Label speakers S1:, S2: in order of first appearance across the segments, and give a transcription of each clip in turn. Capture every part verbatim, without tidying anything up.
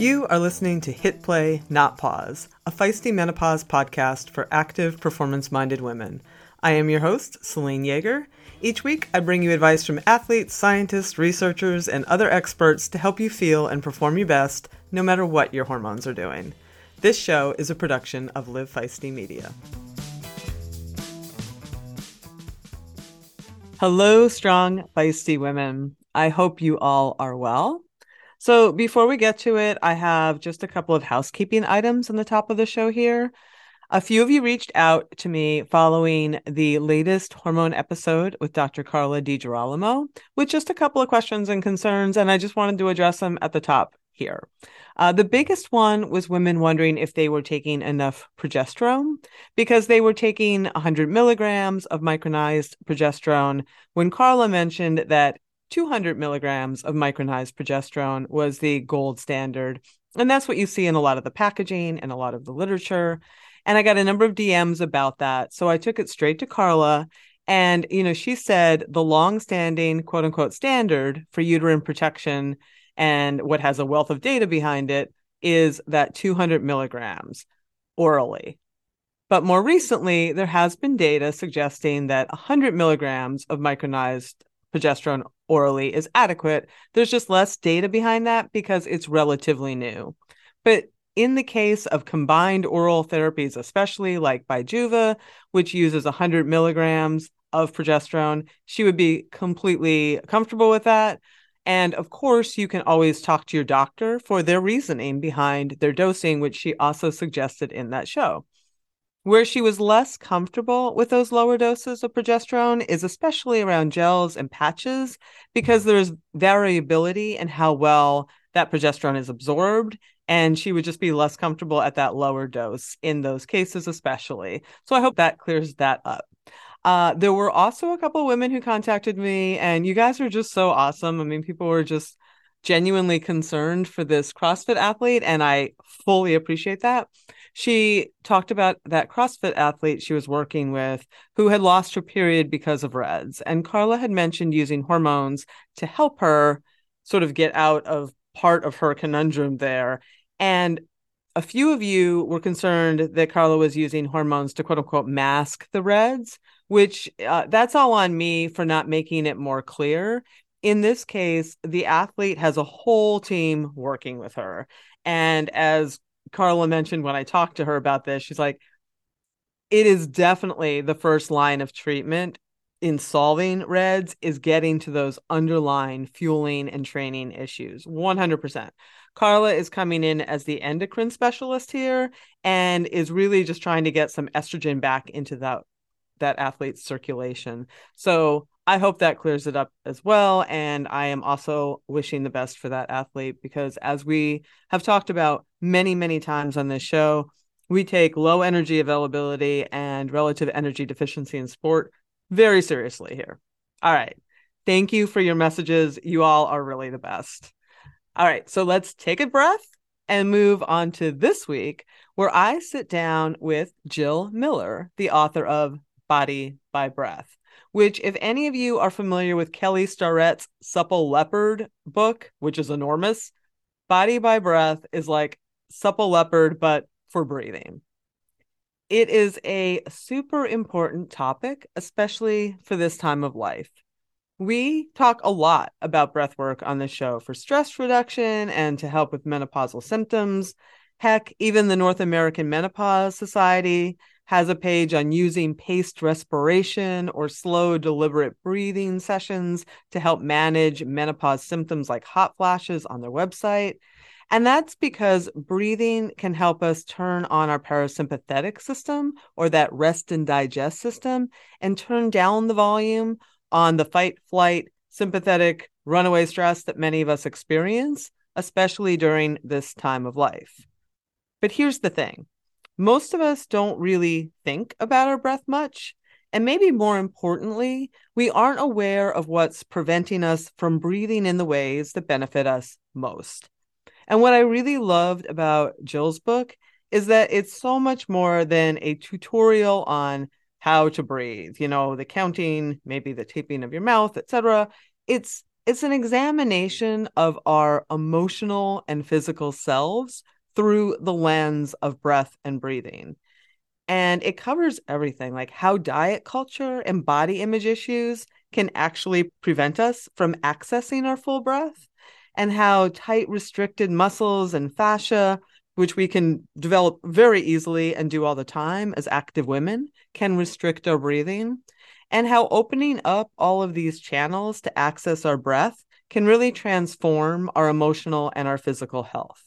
S1: You are listening to Hit Play, Not Pause, a feisty menopause podcast for active, performance-minded women. I am your host, Celine Yeager. Each week, I bring you advice from athletes, scientists, researchers, and other experts to help you feel and perform your best, no matter what your hormones are doing. This show is a production of Live Feisty Media. Hello, strong, feisty women. I hope you all are well. So before we get to it, I have just a couple of housekeeping items on the top of the show here. A few of you reached out to me following the latest hormone episode with Doctor Carla DiGirolamo with just a couple of questions and concerns, and I just wanted to address them at the top here. Uh, the biggest one was women wondering if they were taking enough progesterone because they were taking one hundred milligrams of micronized progesterone when Carla mentioned that two hundred milligrams of micronized progesterone was the gold standard. And that's what you see in a lot of the packaging and a lot of the literature. And I got a number of D Ms about that. So I took it straight to Carla. And, you know, she said the long-standing quote unquote standard for uterine protection and what has a wealth of data behind it is that two hundred milligrams orally. But more recently, there has been data suggesting that one hundred milligrams of micronized progesterone orally is adequate. There's just less data behind that because it's relatively new. But in the case of combined oral therapies, especially like Bijuva, which uses one hundred milligrams of progesterone, she would be completely comfortable with that. And of course, you can always talk to your doctor for their reasoning behind their dosing, which she also suggested in that show. Where she was less comfortable with those lower doses of progesterone is especially around gels and patches, because there's variability in how well that progesterone is absorbed. And she would just be less comfortable at that lower dose in those cases, especially. So I hope that clears that up. Uh, there were also a couple of women who contacted me, and you guys are just so awesome. I mean, people were just genuinely concerned for this CrossFit athlete, and I fully appreciate that. She talked about that CrossFit athlete she was working with who had lost her period because of R E D S. And Carla had mentioned using hormones to help her sort of get out of part of her conundrum there. And a few of you were concerned that Carla was using hormones to quote unquote mask the R E D S, which uh, that's all on me for not making it more clear. In this case, the athlete has a whole team working with her. And as Carla mentioned when I talked to her about this, she's like, it is definitely the first line of treatment in solving R E D S is getting to those underlying fueling and training issues. one hundred percent. Carla is coming in as the endocrine specialist here and is really just trying to get some estrogen back into that, that athlete's circulation. So I hope that clears it up as well. And I am also wishing the best for that athlete because as we have talked about many, many times on this show, we take low energy availability and relative energy deficiency in sport very seriously here. All right. Thank you for your messages. You all are really the best. All right. So let's take a breath and move on to this week where I sit down with Jill Miller, the author of Body by Breath, which if any of you are familiar with Kelly Starrett's Supple Leopard book, which is enormous, Body by Breath is like Supple Leopard, but for breathing. It is a super important topic, especially for this time of life. We talk a lot about breath work on the show for stress reduction and to help with menopausal symptoms. Heck, even the North American Menopause Society has a page on using paced respiration or slow, deliberate breathing sessions to help manage menopause symptoms like hot flashes on their website. And that's because breathing can help us turn on our parasympathetic system or that rest and digest system and turn down the volume on the fight, flight, sympathetic runaway stress that many of us experience, especially during this time of life. But here's the thing. Most of us don't really think about our breath much. And maybe more importantly, we aren't aware of what's preventing us from breathing in the ways that benefit us most. And what I really loved about Jill's book is that it's so much more than a tutorial on how to breathe, you know, the counting, maybe the taping of your mouth, et cetera. It's it's an examination of our emotional and physical selves through the lens of breath and breathing. And it covers everything, like how diet culture and body image issues can actually prevent us from accessing our full breath, and how tight, restricted muscles and fascia, which we can develop very easily and do all the time as active women, can restrict our breathing, and how opening up all of these channels to access our breath can really transform our emotional and our physical health.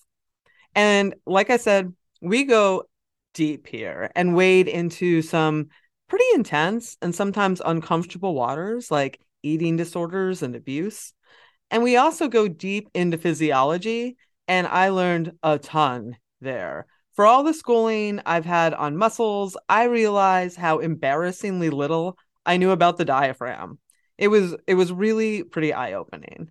S1: And like I said, we go deep here and wade into some pretty intense and sometimes uncomfortable waters like eating disorders and abuse. And we also go deep into physiology, and I learned a ton there. For all the schooling I've had on muscles, I realized how embarrassingly little I knew about the diaphragm. It was it was really pretty eye-opening.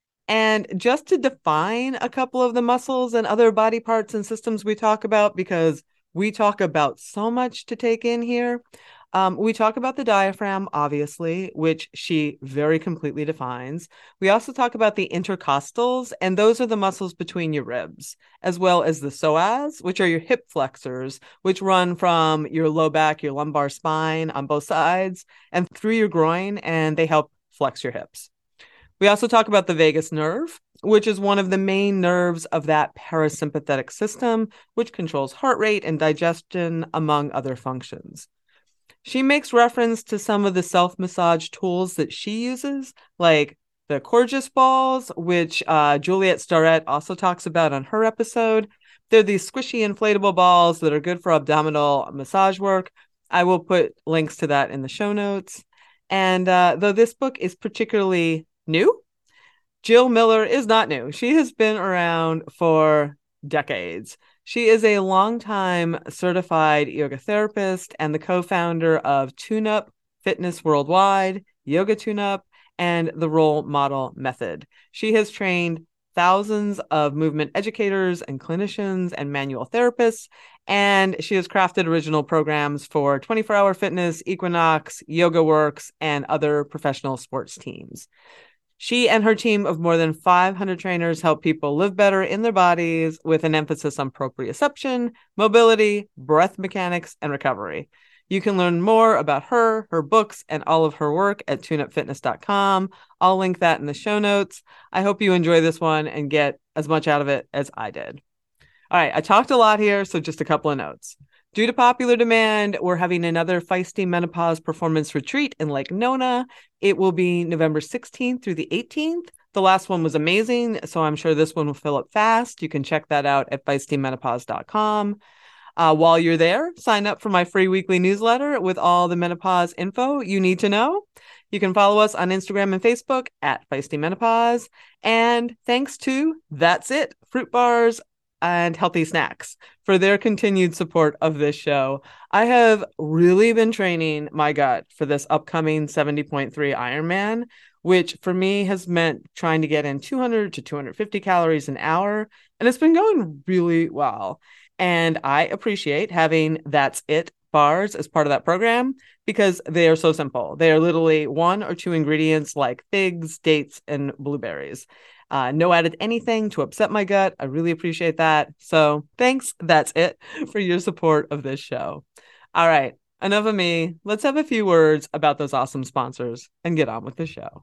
S1: And just to define a couple of the muscles and other body parts and systems we talk about, because we talk about so much to take in here. Um, we talk about the diaphragm, obviously, which she very completely defines. We also talk about the intercostals, and those are the muscles between your ribs, as well as the psoas, which are your hip flexors, which run from your low back, your lumbar spine on both sides, and through your groin, and they help flex your hips. We also talk about the vagus nerve, which is one of the main nerves of that parasympathetic system, which controls heart rate and digestion, among other functions. She makes reference to some of the self-massage tools that she uses, like the Coregeous balls, which uh, Juliette Starrett also talks about on her episode. They're these squishy inflatable balls that are good for abdominal massage work. I will put links to that in the show notes. And uh, though this book is particularly new, Jill Miller is not new. She has been around for decades. She is a longtime certified yoga therapist and the co-founder of TuneUp Fitness Worldwide, Yoga TuneUp, and the Role Model Method. She has trained thousands of movement educators and clinicians and manual therapists, and she has crafted original programs for twenty-four hour Fitness, Equinox, Yoga Works, and other professional sports teams. She and her team of more than five hundred trainers help people live better in their bodies with an emphasis on proprioception, mobility, breath mechanics, and recovery. You can learn more about her, her books, and all of her work at tune up fitness dot com. I'll link that in the show notes. I hope you enjoy this one and get as much out of it as I did. All right, I talked a lot here, so just a couple of notes. Due to popular demand, we're having another Feisty Menopause Performance Retreat in Lake Nona. It will be November sixteenth through the eighteenth. The last one was amazing, so I'm sure this one will fill up fast. You can check that out at feisty menopause dot com. Uh, while you're there, sign up for my free weekly newsletter with all the menopause info you need to know. You can follow us on Instagram and Facebook at Feisty Menopause. And thanks to That's It, Fruit Bars and Healthy Snacks for their continued support of this show. I have really been training my gut for this upcoming seventy point three Ironman, which for me has meant trying to get in two hundred to two hundred fifty calories an hour. And it's been going really well. And I appreciate having That's It bars as part of that program because they are so simple. They are literally one or two ingredients like figs, dates, and blueberries. Uh, no added anything to upset my gut. I really appreciate that. So thanks. That's it for your support of this show. All right. Enough of me. Let's have a few words about those awesome sponsors and get on with the show.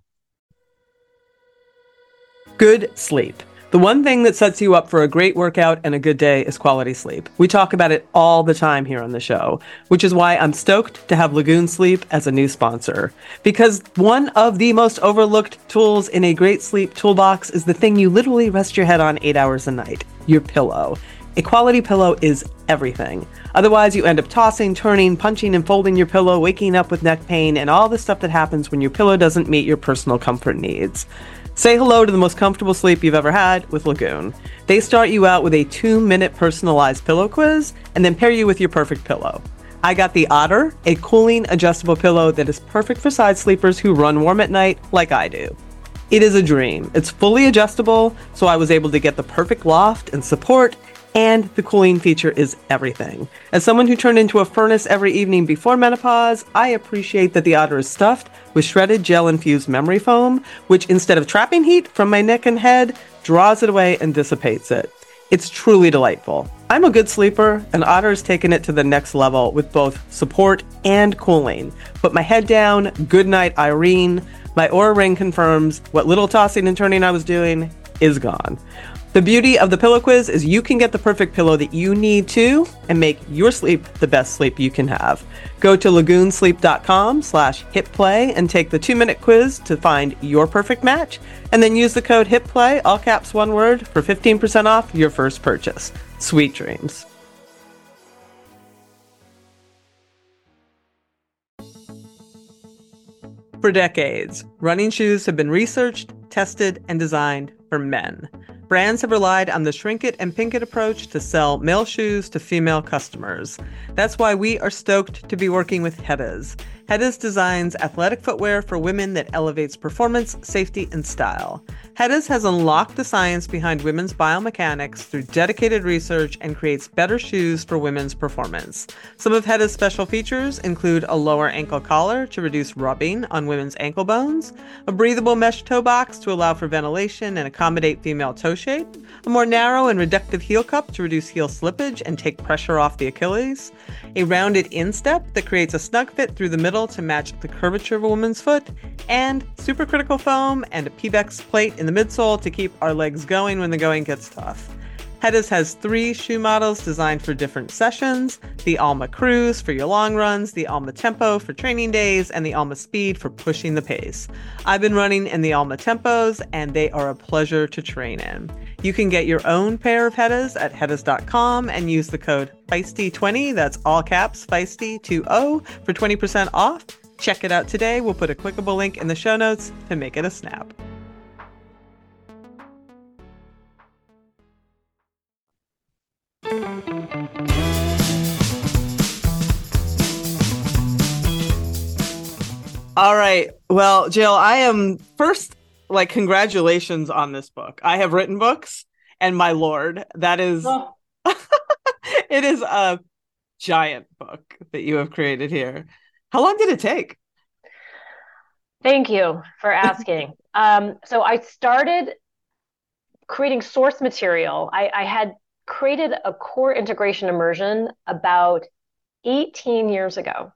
S1: Good sleep. The one thing that sets you up for a great workout and a good day is quality sleep. We talk about it all the time here on the show, which is why I'm stoked to have Lagoon Sleep as a new sponsor. Because one of the most overlooked tools in a great sleep toolbox is the thing you literally rest your head on eight hours a night, your pillow. A quality pillow is everything. Otherwise, you end up tossing, turning, punching, and folding your pillow, waking up with neck pain, and all the stuff that happens when your pillow doesn't meet your personal comfort needs. Say hello to the most comfortable sleep you've ever had with Lagoon. They start you out with a two-minute personalized pillow quiz and then pair you with your perfect pillow. I got the Otter, a cooling adjustable pillow that is perfect for side sleepers who run warm at night like I do. It is a dream. It's fully adjustable, so I was able to get the perfect loft and support And the cooling feature is everything. As someone who turned into a furnace every evening before menopause, I appreciate that the Otter is stuffed with shredded gel-infused memory foam, which instead of trapping heat from my neck and head, draws it away and dissipates it. It's truly delightful. I'm a good sleeper, and Otter has taken it to the next level with both support and cooling. Put my head down, good night, Irene. My Oura Ring confirms what little tossing and turning I was doing is gone. The beauty of the pillow quiz is you can get the perfect pillow that you need to and make your sleep the best sleep you can have. Go to lagoonsleep.com slash hitplay and take the two-minute quiz to find your perfect match, and then use the code HITPLAY, all caps one word, for fifteen percent off your first purchase. Sweet dreams. For decades, running shoes have been researched, tested, and designed for men. Brands have relied on the shrink it and pink it approach to sell male shoes to female customers. That's why we are stoked to be working with Heddas. Heddas designs athletic footwear for women that elevates performance, safety, and style. Heddas has unlocked the science behind women's biomechanics through dedicated research and creates better shoes for women's performance. Some of Heddas' special features include a lower ankle collar to reduce rubbing on women's ankle bones, a breathable mesh toe box to allow for ventilation and accommodate female toe shape, a more narrow and reductive heel cup to reduce heel slippage and take pressure off the Achilles, a rounded instep that creates a snug fit through the middle to match the curvature of a woman's foot, and supercritical foam and a Pebax plate in the midsole to keep our legs going when the going gets tough. Heddas has three shoe models designed for different sessions: the Alma Cruise for your long runs, the Alma Tempo for training days, and the Alma Speed for pushing the pace. I've been running in the Alma Tempos, and they are a pleasure to train in. You can get your own pair of Heddas at heddas dot com and use the code feisty twenty, that's all caps, feisty twenty, for twenty percent off. Check it out today. We'll put a clickable link in the show notes to make it a snap. All right. Well, Jill, I am first, like, congratulations on this book. I have written books, and my lord, that is, oh. It is a giant book that you have created here. How long did it take?
S2: Thank you for asking. um, so I started creating source material. I, I had created a core integration immersion about eighteen years ago,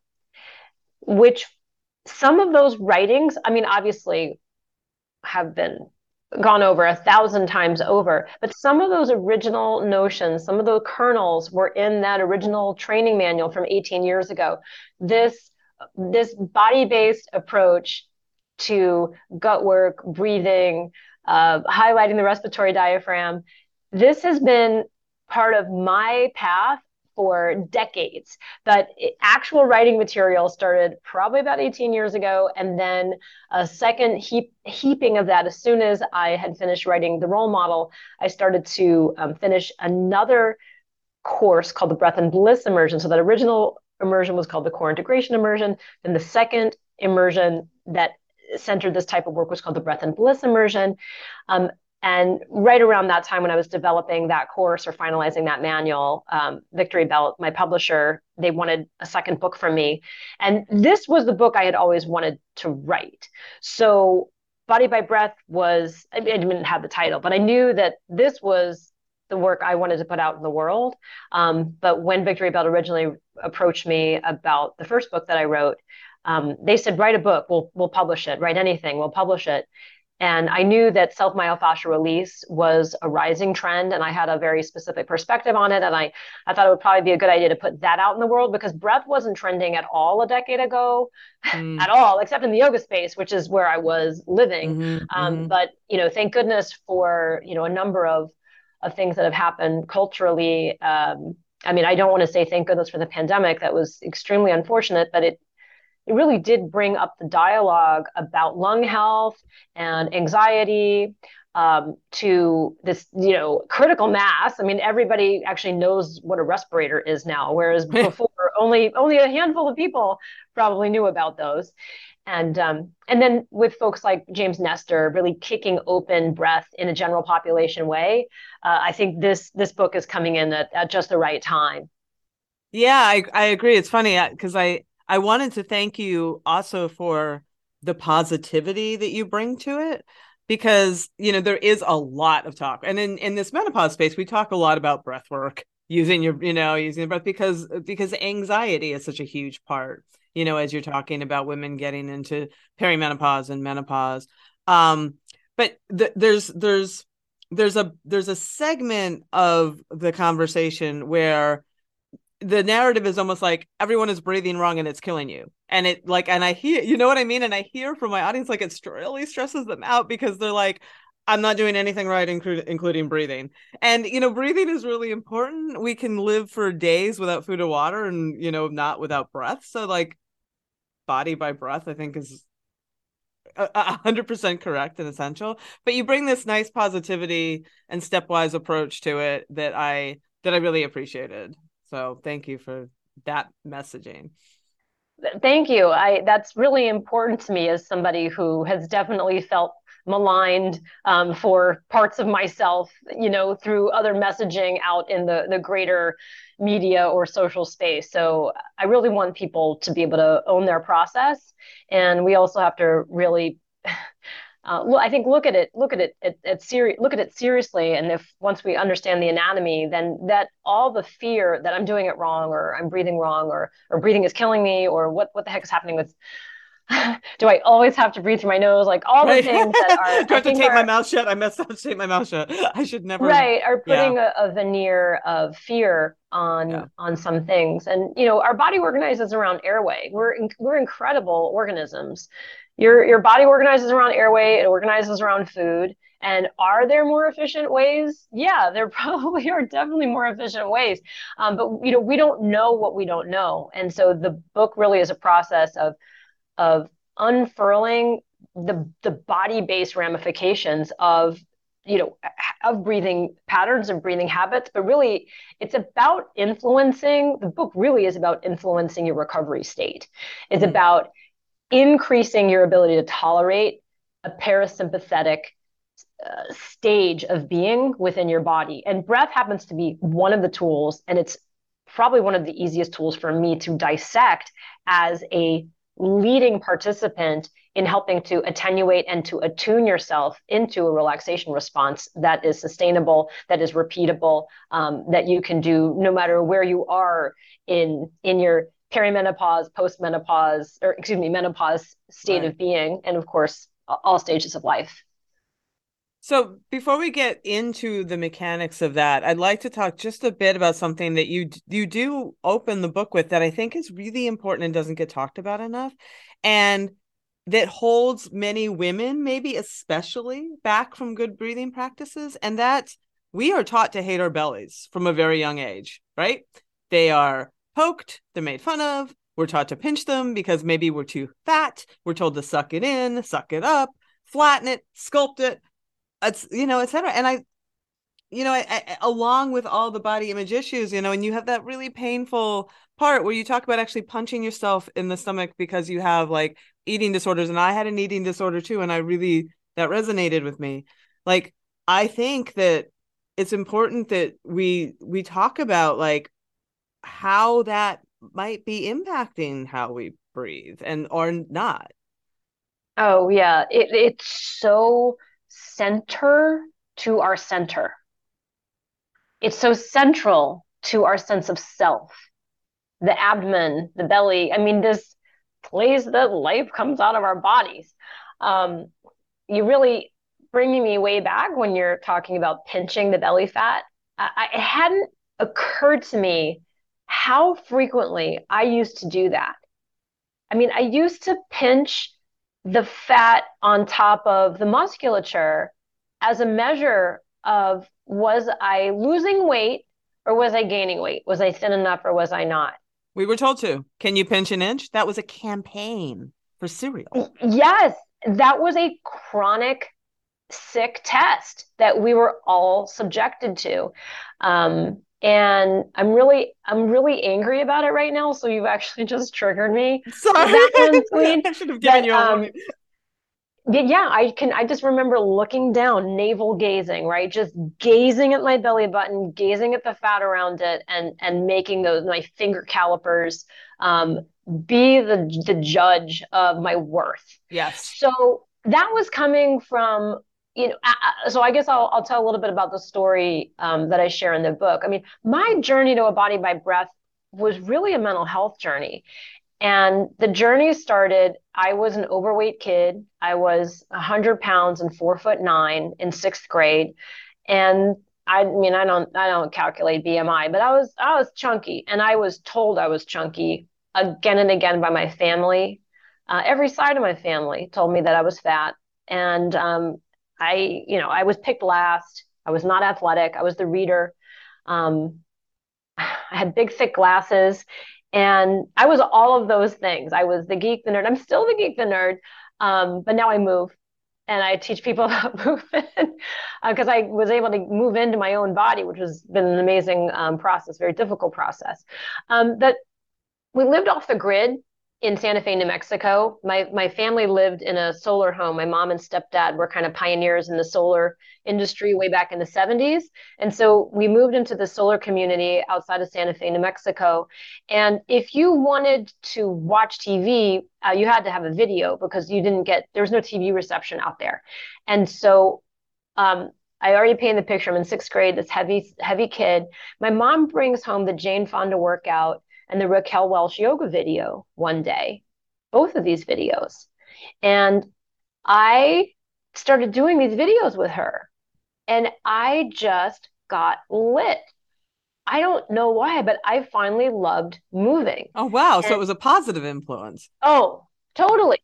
S2: which some of those writings, I mean, obviously have been gone over a thousand times over, but some of those original notions, some of the kernels were in that original training manual from eighteen years ago. This, this body-based approach to gut work, breathing, uh, highlighting the respiratory diaphragm, this has been part of my path for decades. But actual writing material started probably about eighteen years ago, and then a second heap, heaping of that. As soon as I had finished writing the role model, I started to um, finish another course called the Breath and Bliss Immersion. So that original immersion was called the Core Integration Immersion. Then the second immersion that centered this type of work was called the Breath and Bliss Immersion. Um, And right around that time when I was developing that course or finalizing that manual, um, Victory Belt, my publisher, they wanted a second book from me. And this was the book I had always wanted to write. So Body by Breath was, I didn't have the title, but I knew that this was the work I wanted to put out in the world. Um, but when Victory Belt originally approached me about the first book that I wrote, um, they said, write a book, we'll, we'll publish it, write anything, we'll publish it. And I knew that self-myofascial release was a rising trend, and I had a very specific perspective on it. And I, I thought it would probably be a good idea to put that out in the world, because breath wasn't trending at all a decade ago, mm. at all, except in the yoga space, which is where I was living. Mm-hmm, um, mm-hmm. But, you know, thank goodness for, you know, a number of, of things that have happened culturally. Um, I mean, I don't want to say thank goodness for the pandemic. That was extremely unfortunate, but it, It really did bring up the dialogue about lung health and anxiety um, to this, you know, critical mass. I mean, everybody actually knows what a respirator is now, whereas before only only a handful of people probably knew about those. And um, and then with folks like James Nestor really kicking open breath in a general population way, uh, I think this this book is coming in at, at just the right time.
S1: Yeah, I I agree. It's funny because I I wanted to thank you also for the positivity that you bring to it because you know there is a lot of talk, and in in this menopause space we talk a lot about breath work, using your you know using the breath because because anxiety is such a huge part, you know, as you're talking about women getting into perimenopause and menopause. Um, but th- there's there's there's a there's a segment of the conversation where the narrative is almost like everyone is breathing wrong and it's killing you. And it like, and I hear, you know what I mean? And I hear from my audience, like it really stresses them out because they're like, I'm not doing anything right, inclu- including breathing. And, you know, breathing is really important. We can live for days without food or water and, you know, not without breath. So like body by breath, I think is a hundred percent correct and essential, but you bring this nice positivity and stepwise approach to it that I, that I really appreciated. So thank you for that messaging.
S2: Thank you. I that's really important to me as somebody who has definitely felt maligned um, for parts of myself, you know, through other messaging out in the the greater media or social space. So I really want people to be able to own their process, and we also have to really uh, well, I think look at it, look at it, at, at seri- look at it seriously. And if once we understand the anatomy, then that all the fear that I'm doing it wrong, or I'm breathing wrong, or or breathing is killing me, or what what the heck is happening with? Do I always have to breathe through my nose? Like all the
S1: Right.
S2: things that are,
S1: Do I
S2: I
S1: have to
S2: think
S1: tape my
S2: are
S1: mouth shut? I messed up to tape my mouth shut. I should never.
S2: right, are
S1: Yeah.
S2: putting a, a veneer of fear
S1: Yeah.
S2: on on some things. And you know, our body organizes around airway. We're in, we're incredible organisms. Your your body organizes around airway. It organizes around food. And are there more efficient ways? Yeah, there probably are definitely more efficient ways. Um, but you know, we don't know what we don't know. And so the book really is a process of of unfurling the the body-based ramifications of you know of breathing patterns and breathing habits, but really it's about influencing the book really is about influencing your recovery state. It's
S1: Mm-hmm.
S2: about increasing your ability to tolerate a parasympathetic uh, stage of being within your body, and breath happens to be one of the tools, and it's probably one of the easiest tools for me to dissect as a leading participant in helping to attenuate and to attune yourself into a relaxation response that is sustainable, that is repeatable, um, that you can do no matter where you are in in your perimenopause, postmenopause, or excuse me, menopause state
S1: Right.
S2: of being, and of course, all stages of life.
S1: So before we get into the mechanics of that, I'd like to talk just a bit about something that you you do open the book with that I think is really important and doesn't get talked about enough, and that holds many women, maybe especially, back from good breathing practices, and that we are taught to hate our bellies from a very young age, right? They are poked, they're made fun of, we're taught to pinch them because maybe we're too fat, we're told to suck it in, suck it up, flatten it, sculpt it, it's you know, et cetera. And I, you know, I, I, along with all the body image issues, you know, and you have that really painful part where you talk about actually punching yourself in the stomach because you have like eating disorders, and I had an eating disorder too, and I really that resonated with me. Like, I think that it's important that we we talk about like how that might be impacting how we breathe and or not.
S2: Oh yeah, it, it's so center to our center. It's so central to our sense of self. The abdomen, the belly. I mean, this place that life comes out of our bodies. Um, you really bringing me way back when you're talking about pinching the belly fat. I, it hadn't occurred to me how frequently I used to do that. I mean, I used to pinch the fat on top of the musculature as a measure of was I losing weight or was I gaining weight? Was I thin enough or was I not?
S1: We were told to. Can you pinch an inch? That was a campaign for cereal.
S2: Yes, that was a chronic sick test that we were all subjected to. Um, And I'm really, I'm really angry about it right now. So you've actually just triggered me with
S1: Sorry.
S2: that one, Queen.
S1: I should have given
S2: That
S1: you a
S2: um,
S1: warning.
S2: yeah, I can. I just remember looking down, navel gazing, right? Just gazing at my belly button, gazing at the fat around it, and and making those my finger calipers um, be the the judge of my worth.
S1: Yes.
S2: So that was coming from, you know. I- So I guess I'll I'll tell a little bit about the story um, that I share in the book. I mean, my journey to a body by breath was really a mental health journey. And the journey started, I was an overweight kid. I was one hundred pounds and four foot nine in sixth grade. And I mean, I don't, I don't calculate B M I, but I was, I was chunky, and I was told I was chunky again and again by my family. Uh, every side of my family told me that I was fat. And um, I, you know, I was picked last. I was not athletic. I was the reader. Um, I had big, thick glasses, and I was all of those things. I was the geek, the nerd. I'm still the geek, the nerd, um, but now I move and I teach people about movement because uh, I was able to move into my own body, which has been an amazing um, process, very difficult process. Um, that we lived off the grid in Santa Fe, New Mexico. My my family lived in a solar home. My mom and stepdad were kind of pioneers in the solar industry way back in the seventies. And so we moved into the solar community outside of Santa Fe, New Mexico. And if you wanted to watch T V, uh, you had to have a video because you didn't get, there was no T V reception out there. And so um, I already painted the picture. I'm in sixth grade, this heavy, heavy kid. My mom brings home the Jane Fonda workout and the Raquel Welch yoga video one day, both of these videos. And I started doing these videos with her, and I just got lit. I don't know why, but I finally loved moving.
S1: Oh, wow. So it
S2: And
S1: was a positive influence.
S2: oh, totally,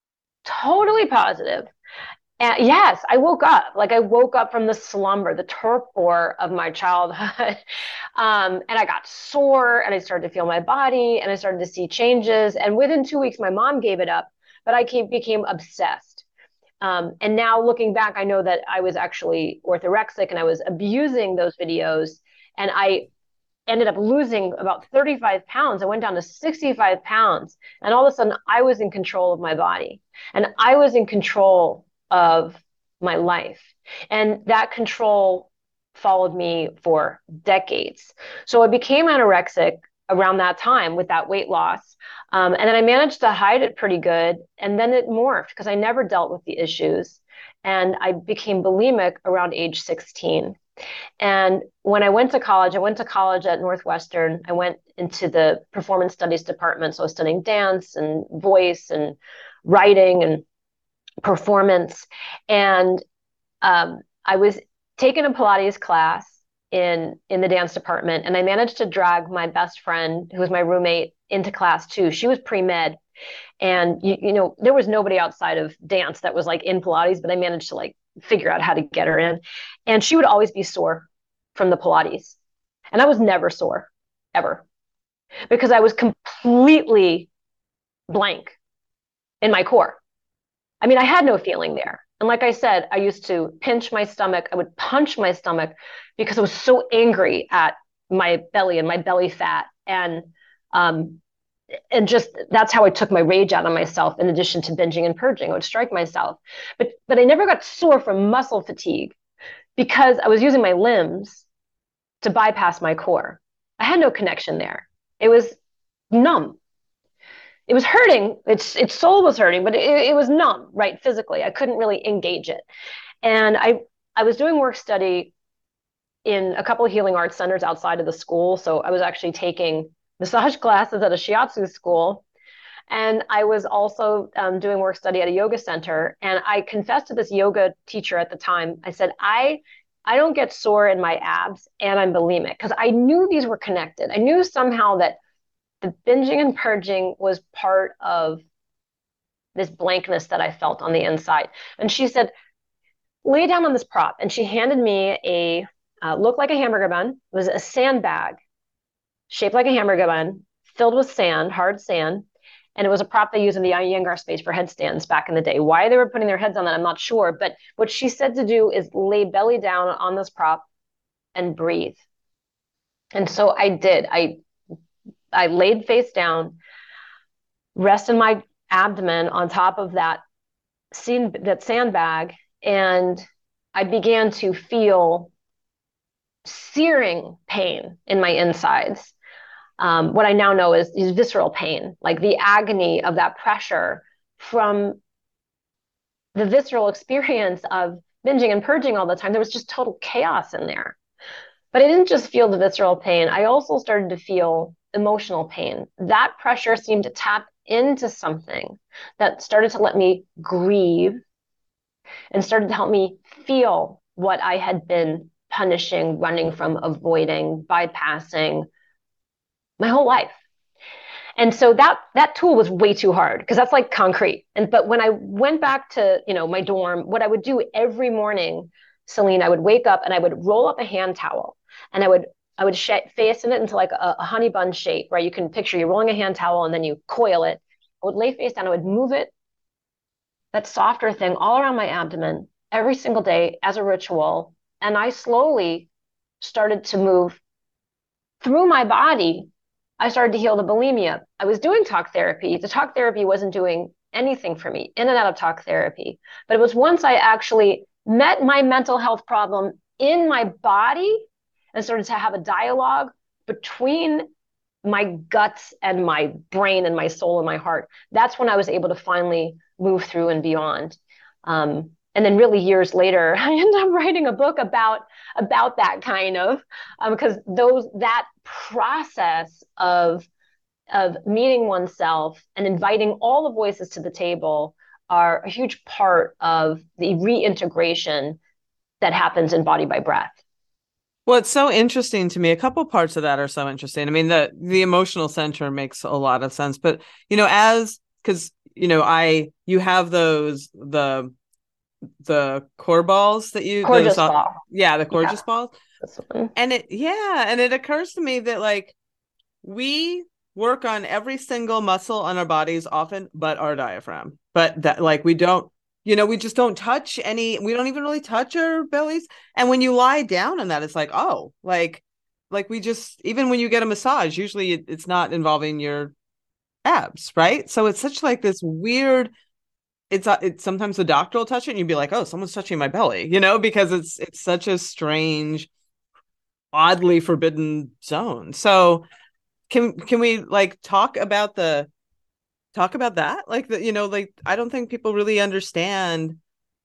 S2: totally positive. And yes, I woke up. Like I woke up from the slumber, the torpor of my childhood. Um, and I got sore, and I started to feel my body, and I started to see changes. And within two weeks, my mom gave it up, but I came, became obsessed. Um, and now looking back, I know that I was actually orthorexic and I was abusing those videos. And I ended up losing about thirty-five pounds. I went down to sixty-five pounds. And all of a sudden, I was in control of my body, and I was in control of my life. And that control followed me for decades. So I became anorexic around that time with that weight loss. Um, and then I managed to hide it pretty good. And then it morphed because I never dealt with the issues. And I became bulimic around age sixteen. And when I went to college, I went to college at Northwestern. I went into the performance studies department. So I was studying dance and voice and writing and performance. And um, I was taking a Pilates class in in the dance department, and I managed to drag my best friend, who was my roommate, into class too. She was pre-med, and you, you know there was nobody outside of dance that was like in Pilates, but I managed to like figure out how to get her in. And she would always be sore from the Pilates, and I was never sore ever because I was completely blank in my core. I mean, I had no feeling there. And like I said, I used to pinch my stomach. I would punch my stomach because I was so angry at my belly and my belly fat. And um, and just that's how I took my rage out on myself, in addition to binging and purging. I would strike myself. But but I never got sore from muscle fatigue because I was using my limbs to bypass my core. I had no connection there. It was numb. It was hurting. Its its soul was hurting, but it, it was numb, right? Physically, I couldn't really engage it. And I I was doing work study in a couple of healing arts centers outside of the school. So I was actually taking massage classes at a shiatsu school, and I was also um, doing work study at a yoga center. And I confessed to this yoga teacher at the time. I said, I I don't get sore in my abs, and I'm bulimic, because I knew these were connected. I knew somehow that the binging and purging was part of this blankness that I felt on the inside. And she said, lay down on this prop. And she handed me a, uh, looked like a hamburger bun. It was a sandbag shaped like a hamburger bun, filled with sand, hard sand. And it was a prop they used in the Iyengar space for headstands back in the day. Why they were putting their heads on that, I'm not sure. But what she said to do is lay belly down on this prop and breathe. And so I did. I I laid face down, rested my abdomen on top of that scene, that sandbag, and I began to feel searing pain in my insides. Um, what I now know is, is visceral pain, like the agony of that pressure from the visceral experience of binging and purging all the time. There was just total chaos in there. But I didn't just feel the visceral pain. I also started to feel emotional pain. That pressure seemed to tap into something that started to let me grieve and started to help me feel what I had been punishing, running from, avoiding, bypassing my whole life. And so that that tool was way too hard because that's like concrete. And but when I went back to, you know, my dorm, what I would do every morning, Celine, I would wake up and I would roll up a hand towel and I would I would sh- fasten it into like a, a honey bun shape, where you can picture you're rolling a hand towel and then you coil it. I would lay face down, I would move it, that softer thing, all around my abdomen every single day as a ritual. And I slowly started to move through my body. I started to heal the bulimia. I was doing talk therapy. The talk therapy wasn't doing anything for me, in and out of talk therapy. But it was once I actually met my mental health problem in my body and started to have a dialogue between my guts and my brain and my soul and my heart. That's when I was able to finally move through and beyond. Um, and then really years later, I ended up writing a book about about that kind of, um, because those that process of of meeting oneself and inviting all the voices to the table are a huge part of the reintegration that happens in Body by Breath.
S1: Well, it's so interesting to me. A couple parts of that are so interesting. I mean, the the emotional center makes a lot of sense, but you know, as because you know, I you have those the the core balls that you the
S2: Gorgeous
S1: soft,
S2: ball.
S1: yeah, the
S2: Yeah,
S1: gorgeous balls,
S2: this one.
S1: and it yeah, and it occurs to me that like we work on every single muscle on our bodies often, but our diaphragm, but that like we don't you know, we just don't touch any, we don't even really touch our bellies. And when you lie down on that, it's like, oh, like, like we just, even when you get a massage, usually it, it's not involving your abs, right? So it's such like this weird, it's, uh, it's sometimes the doctor will touch it and you'd be like, oh, someone's touching my belly, you know, because it's, it's such a strange, oddly forbidden zone. So can, can we like talk about the, talk about that? Like the, you know, like, I don't think people really understand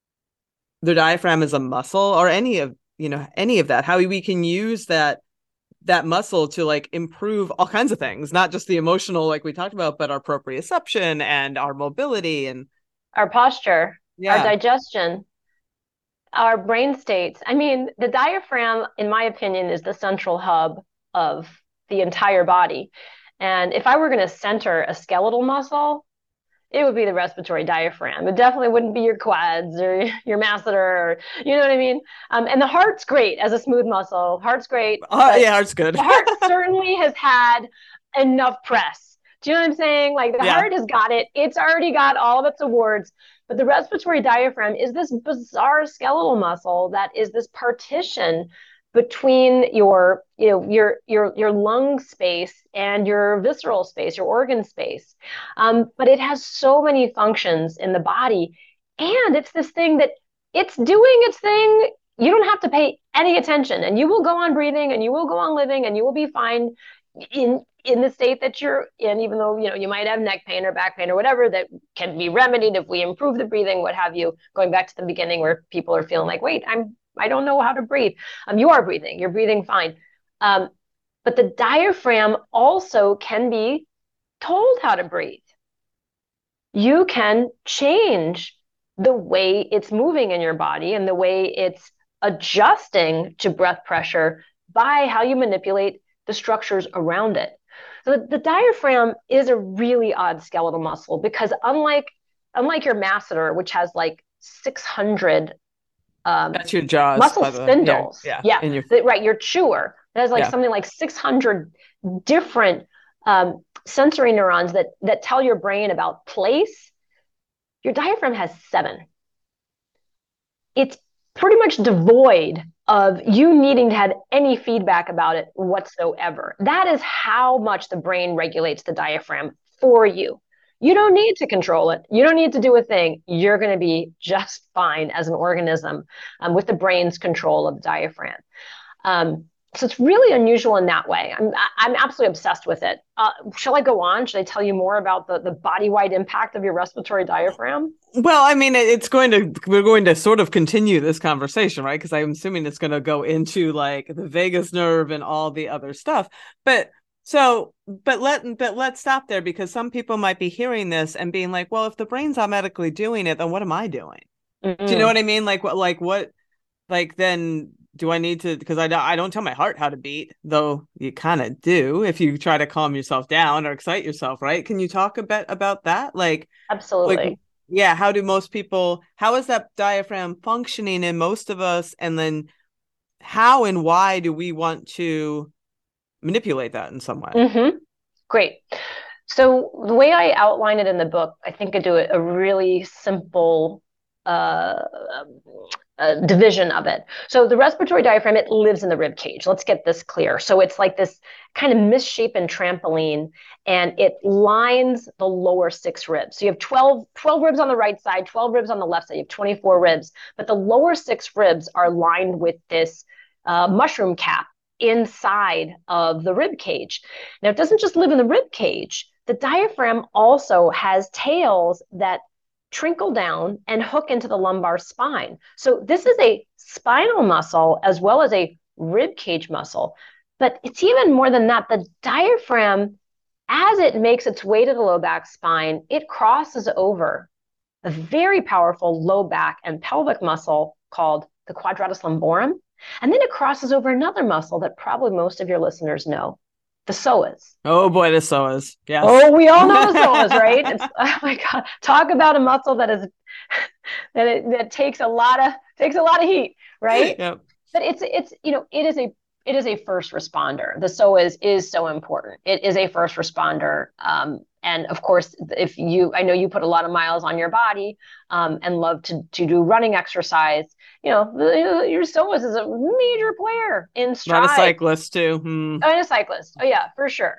S1: their diaphragm is a muscle or any of you know any of that, how we can use that that muscle to like improve all kinds of things, not just the emotional like we talked about, but our proprioception and our mobility and
S2: Our posture, our
S1: yeah.
S2: digestion, our brain states. I mean, the diaphragm, in my opinion, is the central hub of the entire body. And if I were going to center a skeletal muscle, it would be the respiratory diaphragm. It definitely wouldn't be your quads or your masseter, or, you know what I mean? Um, and the heart's great as a smooth muscle. Heart's great,
S1: Uh,
S2: but
S1: yeah, it's good.
S2: the heart certainly has had enough press. Do you know what I'm saying? Like the
S1: Yeah.
S2: heart has got it. It's already got all of its awards. But the respiratory diaphragm is this bizarre skeletal muscle that is this partition between your, you know, your your your lung space and your visceral space, your organ space. Um, but it has so many functions in the body, and it's this thing that it's doing its thing. You don't have to pay any attention, and you will go on breathing, and you will go on living, and you will be fine in in the state that you're in, even though you know you might have neck pain or back pain or whatever that can be remedied if we improve the breathing, what have you. Going back to the beginning where people are feeling like, wait, I'm I don't know how to breathe. Um, you are breathing. You're breathing fine. Um, but the diaphragm also can be told how to breathe. You can change the way it's moving in your body and the way it's adjusting to breath pressure by how you manipulate the structures around it. So the, the diaphragm is a really odd skeletal muscle because unlike unlike your masseter, which has like six hundred um,
S1: That's your jaws,
S2: muscle
S1: by the way. Yeah,
S2: spindles,
S1: yeah,
S2: yeah,
S1: in your
S2: the, right, your chewer, that has like
S1: yeah.
S2: something like six hundred different um, sensory neurons that that tell your brain about place. Your diaphragm has seven. It's pretty much devoid of you needing to have any feedback about it whatsoever. That is how much the brain regulates the diaphragm for you. You don't need to control it. You don't need to do a thing. You're going to be just fine as an organism um, with the brain's control of the diaphragm. Um, so it's really unusual in that way. I'm I'm absolutely obsessed with it. Uh, shall I go on? Should I tell you more about the, the body-wide impact of your respiratory diaphragm?
S1: Well, I mean, it's going to, we're going to sort of continue this conversation, right? Because I'm assuming it's going to go into like the vagus nerve and all the other stuff. But so, but let, but let's stop there, because some people might be hearing this and being like, well, if the brain's automatically doing it, then what am I doing? Mm-hmm. Do you know what I mean? Like what, like what, like then do I need to, because I, I don't tell my heart how to beat, though you kind of do if you try to calm yourself down or excite yourself, right? Can you talk a bit about that? Like,
S2: absolutely.
S1: Like, yeah, how do most people, how is that diaphragm functioning in most of us? And then how and why do we want to manipulate that in some way?
S2: Mm-hmm. Great. So the way I outline it in the book, I think I do a really simple uh, uh, division of it. So the respiratory diaphragm, it lives in the rib cage. Let's get this clear. So it's like this kind of misshapen trampoline, and it lines the lower six ribs. So you have twelve, twelve ribs on the right side, twelve ribs on the left side. You have twenty-four ribs, but the lower six ribs are lined with this uh, mushroom cap inside of the rib cage. Now, it doesn't just live in the rib cage. The diaphragm also has tails that trickle down and hook into the lumbar spine. So this is a spinal muscle as well as a rib cage muscle. But it's even more than that. The diaphragm, as it makes its way to the low back spine, it crosses over a very powerful low back and pelvic muscle called the quadratus lumborum. And then it crosses over another muscle that probably most of your listeners know, the psoas.
S1: Oh boy, the psoas. Yes.
S2: Oh, we all know the psoas, right? It's, oh my God. Talk about a muscle that is that it, that takes a lot of takes a lot of heat, right?
S1: Yep.
S2: But it's it's you know, it is a it is a first responder. The psoas is so important. It is a first responder. Um, and of course, if you, I know you put a lot of miles on your body um, and love to, to do running exercise, you know, the, your psoas is a major player in stride.
S1: Not a cyclist too. Hmm.
S2: Oh, and a cyclist. Oh yeah, for sure.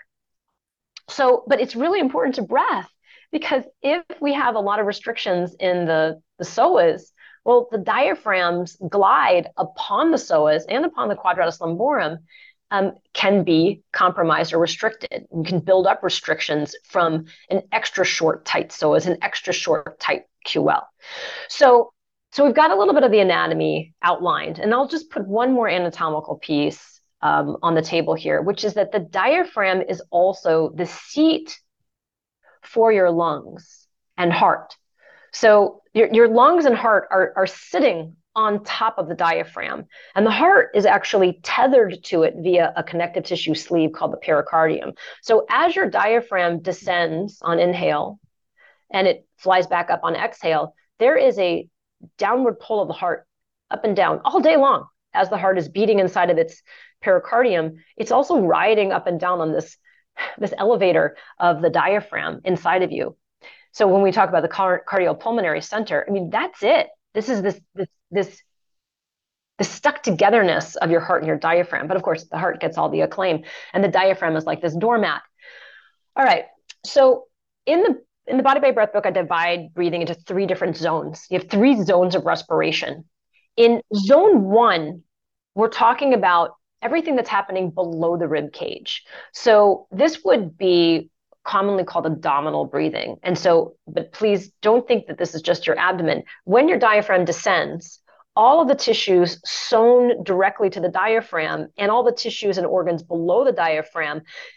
S2: So, but it's really important to breath, because if we have a lot of restrictions in the, the psoas, well, the diaphragms glide upon the psoas and upon the quadratus lumborum um, can be compromised or restricted. You can build up restrictions from an extra short, tight psoas, an extra short, tight Q L. So, so we've got a little bit of the anatomy outlined, and I'll just put one more anatomical piece um, on the table here, which is that the diaphragm is also the seat for your lungs and heart. So your, your lungs and heart are, are sitting on top of the diaphragm, and the heart is actually tethered to it via a connective tissue sleeve called the pericardium. So as your diaphragm descends on inhale and it flies back up on exhale, there is a downward pull of the heart up and down all day long as the heart is beating inside of its pericardium. It's also riding up and down on this, this elevator of the diaphragm inside of you. So when we talk about the car- cardiopulmonary center, I mean, that's it. This is this, this, this, the stuck togetherness of your heart and your diaphragm. But of course, the heart gets all the acclaim, and the diaphragm is like this doormat. All right. So in the in the Body by Breath book, I divide breathing into three different zones. You have three zones of respiration. In zone one, we're talking about everything that's happening below the rib cage. So this would be commonly called abdominal breathing. And so, but please don't think that this is just your abdomen. When your diaphragm descends, all of the tissues sewn directly to the diaphragm and all the tissues and organs below the diaphragm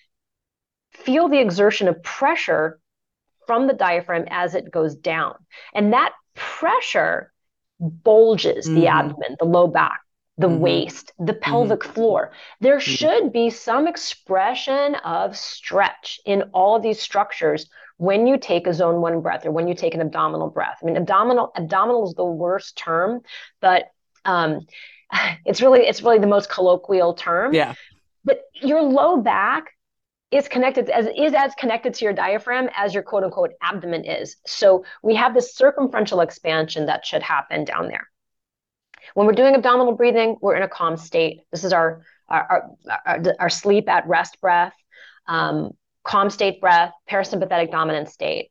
S2: feel the exertion of pressure from the diaphragm as it goes down. And that pressure bulges mm-hmm. the abdomen, the low back, the mm-hmm. waist, the pelvic mm-hmm. floor. There mm-hmm. should be some expression of stretch in all of these structures when you take a zone one breath or when you take an abdominal breath. I mean, abdominal abdominal is the worst term, but um, it's really it's really the most colloquial term.
S1: Yeah.
S2: But your low back is connected as is as connected to your diaphragm as your quote unquote abdomen is. So we have this circumferential expansion that should happen down there. When we're doing abdominal breathing, we're in a calm state. This is our our, our, our sleep at rest breath, um, calm state breath, parasympathetic dominant state.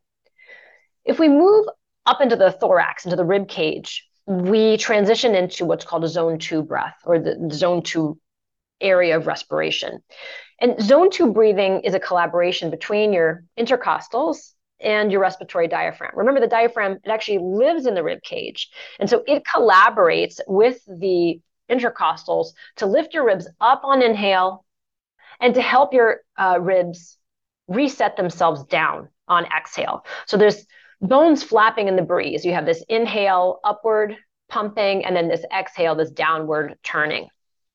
S2: If we move up into the thorax, into the rib cage, we transition into what's called a zone two breath, or the zone two area of respiration. And zone two breathing is a collaboration between your intercostals and your respiratory diaphragm. Remember, the diaphragm, it actually lives in the rib cage. And so it collaborates with the intercostals to lift your ribs up on inhale and to help your uh, ribs reset themselves down on exhale. So there's bones flapping in the breeze. You have this inhale, upward pumping, and then this exhale, this downward turning.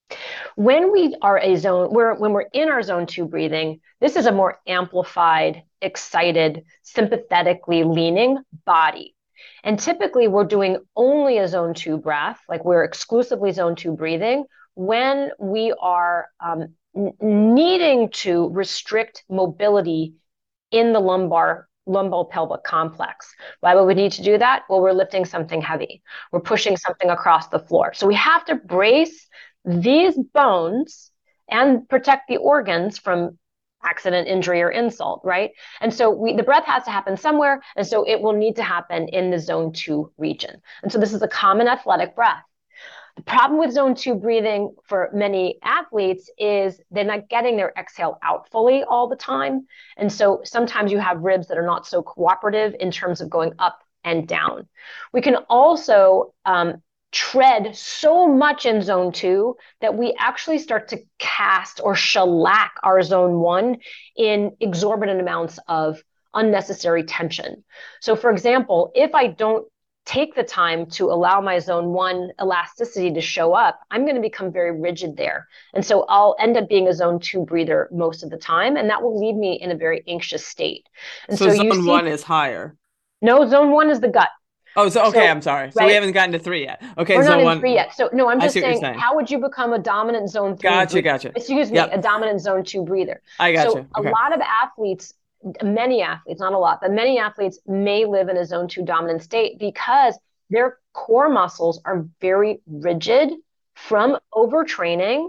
S2: When we are a zone, we're, when we're in our zone two breathing, this is a more amplified, excited, sympathetically leaning body. And typically we're doing only a zone two breath, like we're exclusively zone two breathing, when we are um, n- needing to restrict mobility in the lumbar lumbopelvic complex. Why would we need to do that? Well, we're lifting something heavy. We're pushing something across the floor. So we have to brace these bones and protect the organs from accident, injury, or insult, right? And so we, the breath has to happen somewhere, and so it will need to happen in the zone two region. And so this is a common athletic breath. The problem with zone two breathing for many athletes is they're not getting their exhale out fully all the time. And so sometimes you have ribs that are not so cooperative in terms of going up and down. We can also um, tread so much in zone two that we actually start to cast or shellac our zone one in exorbitant amounts of unnecessary tension. So for example, if I don't take the time to allow my zone one elasticity to show up, I'm going to become very rigid there. And so I'll end up being a zone two breather most of the time, and that will leave me in a very anxious state. And
S1: So
S2: so you
S1: zone
S2: see,
S1: one is higher.
S2: no, zone one is the gut.
S1: Oh, so okay,
S2: So,
S1: I'm sorry. So we
S2: right,
S1: haven't gotten to three yet. Okay,
S2: we're not
S1: zone
S2: in three
S1: one.
S2: yet. So no, I'm
S1: I
S2: just
S1: see what you're
S2: saying,
S1: saying.
S2: how would you become a dominant zone three
S1: Gotcha,
S2: breather?
S1: gotcha.
S2: Excuse me,
S1: Yep,
S2: a dominant zone two breather.
S1: I
S2: So
S1: gotcha.
S2: a
S1: Okay.
S2: lot of athletes, many athletes, not a lot, but many athletes may live in a zone two dominant state because their core muscles are very rigid from overtraining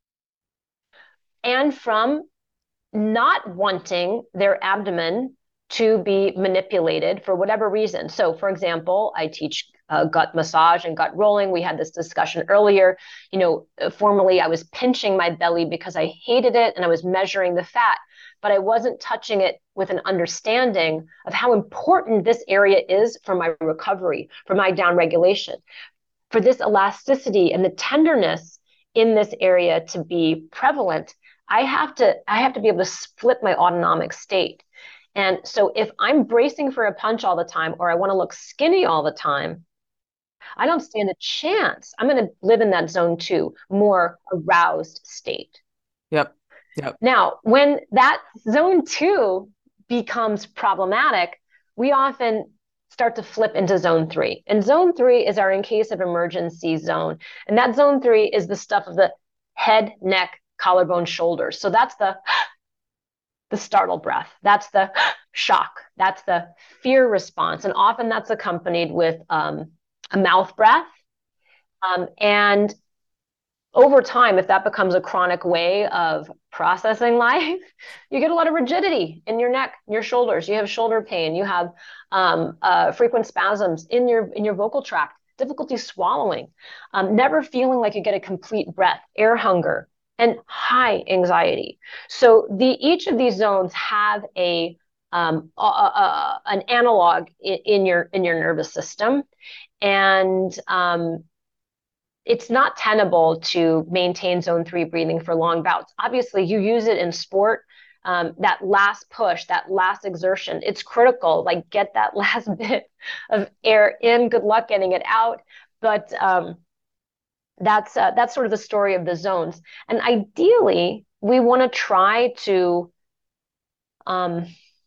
S2: and from not wanting their abdomen to be manipulated for whatever reason. So, for example, I teach uh, gut massage and gut rolling. We had this discussion earlier. You know, formerly I was pinching my belly because I hated it and I was measuring the fat, but I wasn't touching it with an understanding of how important this area is for my recovery, for my down regulation, for this elasticity and the tenderness in this area to be prevalent. I have to, I have to be able to split my autonomic state. And so if I'm bracing for a punch all the time, or I want to look skinny all the time, I don't stand a chance. I'm going to live in that zone two, more aroused state.
S1: Yep. Yep.
S2: Now, when that zone two becomes problematic, we often start to flip into zone three. And zone three is our in case of emergency zone. And that zone three is the stuff of the head, neck, collarbone, shoulders. So that's the the startled breath. That's the shock. That's the fear response. And often that's accompanied with um, a mouth breath. Um, and over time, if that becomes a chronic way of processing life, you get a lot of rigidity in your neck, your shoulders. You have shoulder pain. You have um, uh, frequent spasms in your in your vocal tract, difficulty swallowing, um, never feeling like you get a complete breath, air hunger, and high anxiety. So the each of these zones have a um, a, a, an analog in, in your in your nervous system, and um, it's not tenable to maintain zone three breathing for long bouts. Obviously, you use it in sport. Um, that last push, that last exertion, it's critical. Like get that last bit of air in. Good luck getting it out. But um, that's uh, that's sort of the story of the zones. And ideally, we want to try to um,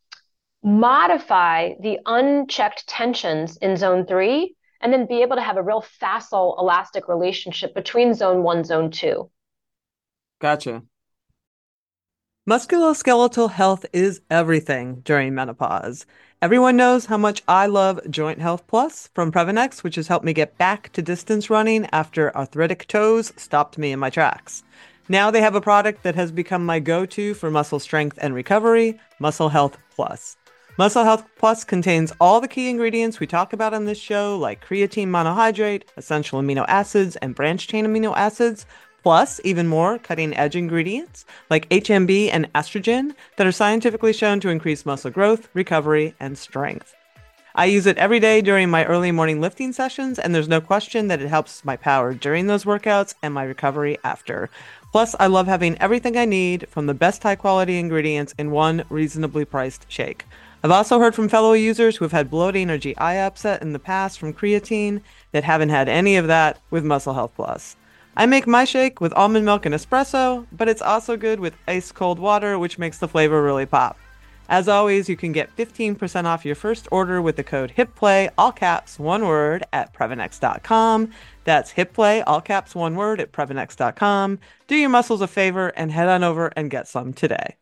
S2: modify the unchecked tensions in zone three, and then be able to have a real facile, elastic relationship between zone one, zone two.
S1: Gotcha. Musculoskeletal health is everything during menopause. Everyone knows how much I love Joint Health Plus from Previnex, which has helped me get back to distance running after arthritic toes stopped me in my tracks. Now they have a product that has become my go-to for muscle strength and recovery, Muscle Health Plus. Muscle Health Plus contains all the key ingredients we talk about on this show, like creatine monohydrate, essential amino acids, and branched chain amino acids, plus even more cutting-edge ingredients like H M B and estrogen that are scientifically shown to increase muscle growth, recovery, and strength. I use it every day during my early morning lifting sessions, and there's no question that it helps my power during those workouts and my recovery after. Plus, I love having everything I need from the best high-quality ingredients in one reasonably priced shake. I've also heard from fellow users who have had bloating or G I upset in the past from creatine that haven't had any of that with Muscle Health Plus. I make my shake with almond milk and espresso, but it's also good with ice cold water, which makes the flavor really pop. As always, you can get fifteen percent off your first order with the code HIPPLAY, all caps, one word, at Previnex dot com. That's HIPPLAY, all caps, one word, at Previnex dot com. Do your muscles a favor and head on over and get some today.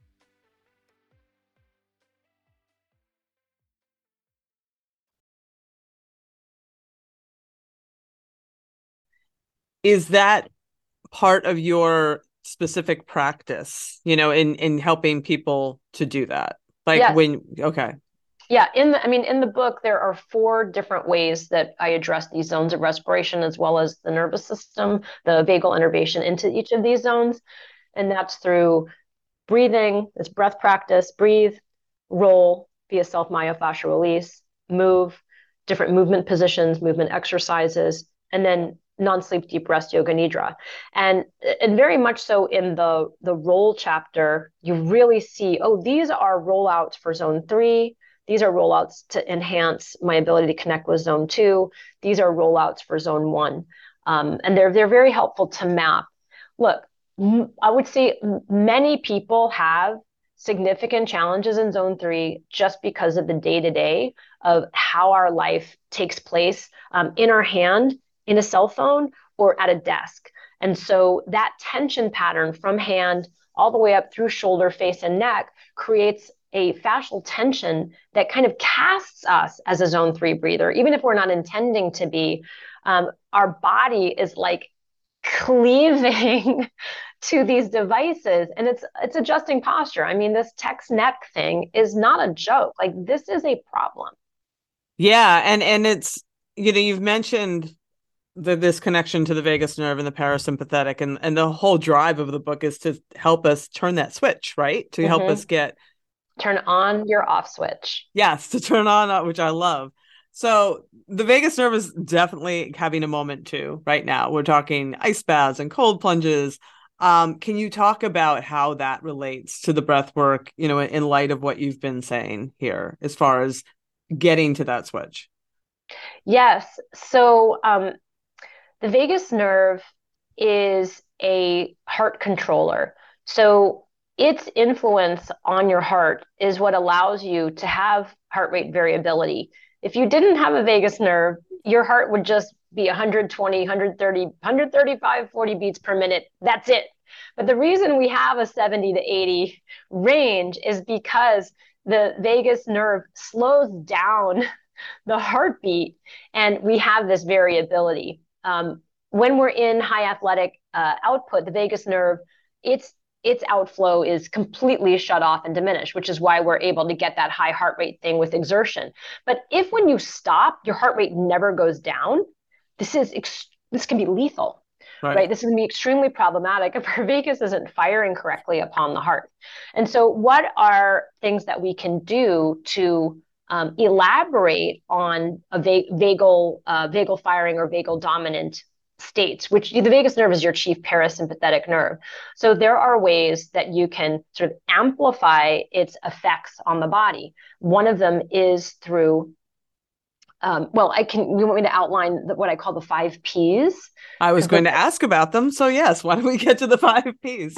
S1: Is that part of your specific practice, you know, in in helping people to do that? Like
S2: Yes.
S1: when, okay.
S2: Yeah, in the, I mean, in the book, there are four different ways that I address these zones of respiration, as well as the nervous system, the vagal innervation into each of these zones. And that's through breathing, it's breath practice, breathe, roll via self-myofascial release, move, different movement positions, movement exercises, and then non-sleep deep rest yoga nidra. And, and very much so in the, the roll chapter, you really see, oh, these are rollouts for zone three. These are rollouts to enhance my ability to connect with zone two. These are rollouts for zone one. Um, and they're, they're very helpful to map. Look, I would say many people have significant challenges in zone three just because of the day-to-day of how our life takes place um, in our hand, in a cell phone, or at a desk. And so that tension pattern from hand all the way up through shoulder, face, and neck creates a fascial tension that kind of casts us as a zone three breather, even if we're not intending to be. Um, our body is like cleaving to these devices, and it's it's adjusting posture. I mean, this text neck thing is not a joke. Like, this is a problem.
S1: Yeah, and and it's, you know, you've mentioned the, this connection to the vagus nerve and the parasympathetic, and and the whole drive of the book is to help us turn that switch, right? To mm-hmm. help us get
S2: turn on your off switch.
S1: Yes, to turn on, which I love. So the vagus nerve is definitely having a moment too right now. We're talking ice baths and cold plunges. Um, can you talk about how that relates to the breath work, you know, in light of what you've been saying here, as far as getting to that switch?
S2: Yes. So um, the vagus nerve is a heart controller. So its influence on your heart is what allows you to have heart rate variability. If you didn't have a vagus nerve, your heart would just be one twenty, one thirty, one thirty-five, forty beats per minute. That's it. But the reason we have a seventy to eighty range is because the vagus nerve slows down the heartbeat, and we have this variability. Um, when we're in high athletic uh, output, the vagus nerve, its its outflow is completely shut off and diminished, which is why we're able to get that high heart rate thing with exertion. But if when you stop, your heart rate never goes down, this is ex- this can be lethal, right. right? This can be extremely problematic if our vagus isn't firing correctly upon the heart. And so what are things that we can do to um, elaborate on a va- vagal, uh, vagal firing or vagal dominant states, which the vagus nerve is your chief parasympathetic nerve. So there are ways that you can sort of amplify its effects on the body. One of them is through, um, well, I can, you want me to outline the, what I call the five Ps?
S1: I was going to ask about them. So yes, why don't we get to the five Ps?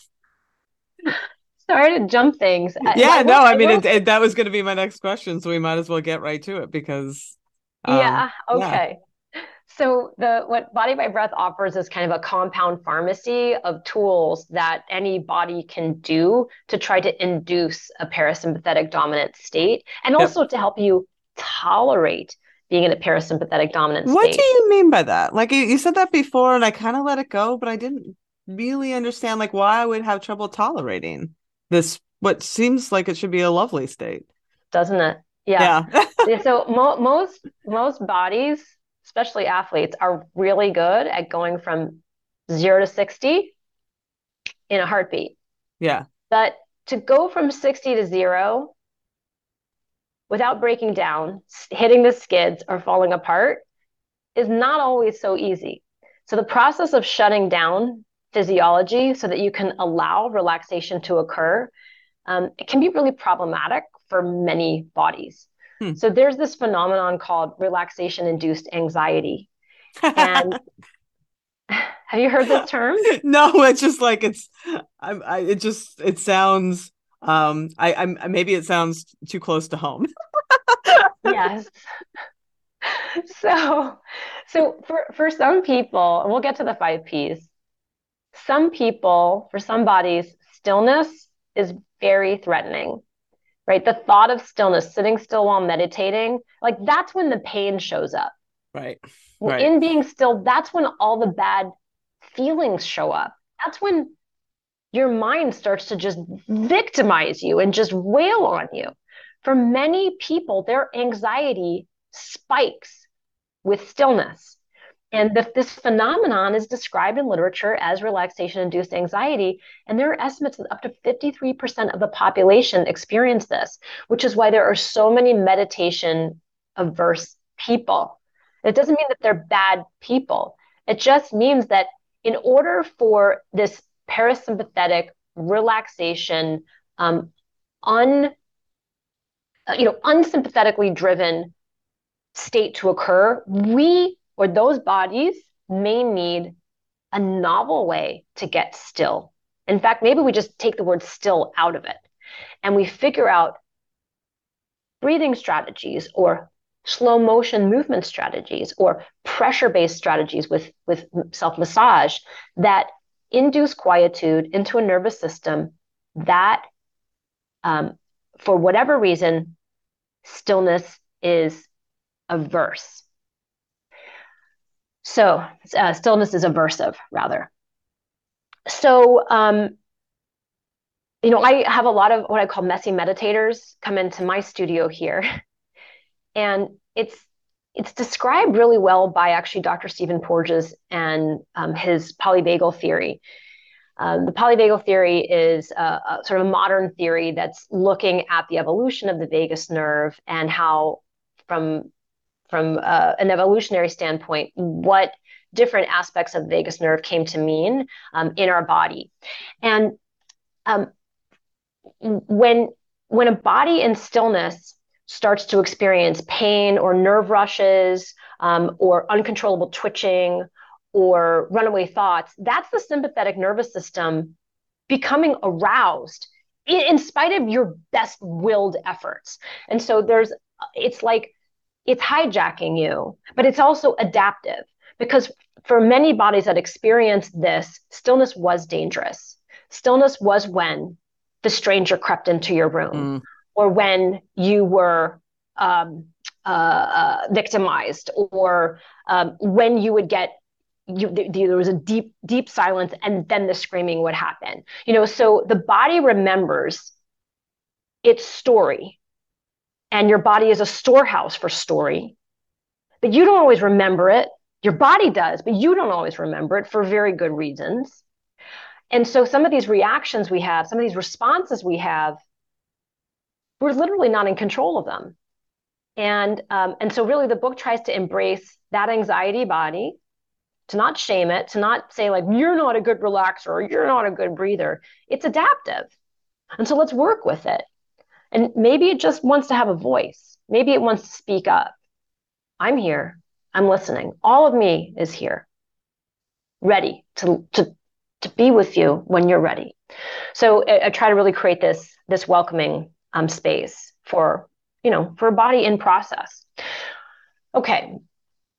S2: Sorry to jump things.
S1: Yeah, I no, I, I mean, it, it, that was going to be my next question. So we might as well get right to it because.
S2: Um, yeah, okay. Yeah. So the what Body by Breath offers is kind of a compound pharmacy of tools that any body can do to try to induce a parasympathetic dominant state and
S1: Yep.
S2: also to help you tolerate being in a parasympathetic dominant
S1: What do
S2: state.
S1: you mean by that? Like you, you said that before and I kind of let it go, but I didn't really understand like why I would have trouble tolerating this, what seems like it should be a lovely state.
S2: Doesn't it? Yeah.
S1: Yeah.
S2: So mo most most bodies, especially athletes, are really good at going from zero to sixty in a heartbeat.
S1: Yeah.
S2: But to go from sixty to zero without breaking down, hitting the skids, or falling apart is not always so easy. So the process of shutting down physiology so that you can allow relaxation to occur, um, it can be really problematic for many bodies.
S1: Hmm.
S2: So there's this phenomenon called relaxation-induced anxiety. And have you heard this term?
S1: No, it's just like it's I, I it just it sounds um I I'm maybe it sounds too close to home.
S2: Yes. So, so for for some people, and we'll get to the five P's. Some people, for some bodies, stillness is very threatening, right? The thought of stillness, sitting still while meditating, like that's when the pain shows up.
S1: Right. Right.
S2: In being still, that's when all the bad feelings show up. That's when your mind starts to just victimize you and just wail on you. For many people, their anxiety spikes with stillness. And the, this phenomenon is described in literature as relaxation-induced anxiety. And there are estimates that up to fifty-three percent of the population experience this, which is why there are so many meditation-averse people. It doesn't mean that they're bad people. It just means that in order for this parasympathetic relaxation, um, un, you know, unsympathetically driven state to occur, we or those bodies may need a novel way to get still. In fact, maybe we just take the word still out of it and we figure out breathing strategies or slow motion movement strategies or pressure-based strategies with, with self-massage that induce quietude into a nervous system that, um, for whatever reason, stillness is averse. So uh, stillness is aversive, rather. So, um, you know, I have a lot of what I call messy meditators come into my studio here. And it's it's described really well by actually Doctor Stephen Porges and um, his polyvagal theory. Um, the polyvagal theory is a, a sort of a modern theory that's looking at the evolution of the vagus nerve and how, from from uh, an evolutionary standpoint, what different aspects of the vagus nerve came to mean um, in our body. And um, when when a body in stillness starts to experience pain or nerve rushes um, or uncontrollable twitching or runaway thoughts, that's the sympathetic nervous system becoming aroused in, in spite of your best willed efforts. And so there's, it's like, it's hijacking you, but it's also adaptive because for many bodies that experience this, stillness was dangerous. Stillness was when the stranger crept into your room. Mm. Or when you were um, uh, uh, victimized, or um, when you would get, you, the, the, there was a deep, deep silence, and then the screaming would happen. You know, so the body remembers its story, and your body is a storehouse for story, but you don't always remember it. Your body does, but you don't always remember it for very good reasons. And so some of these reactions we have, some of these responses we have, we're literally not in control of them. And, um, and so really the book tries to embrace that anxiety body, to not shame it, to not say like, you're not a good relaxer or you're not a good breather. It's adaptive. And so let's work with it. And maybe it just wants to have a voice. Maybe it wants to speak up. I'm here. I'm listening. All of me is here, ready to, to, to be with you when you're ready. So I, I try to really create this, this welcoming Um, space for, you know, for a body in process. Okay,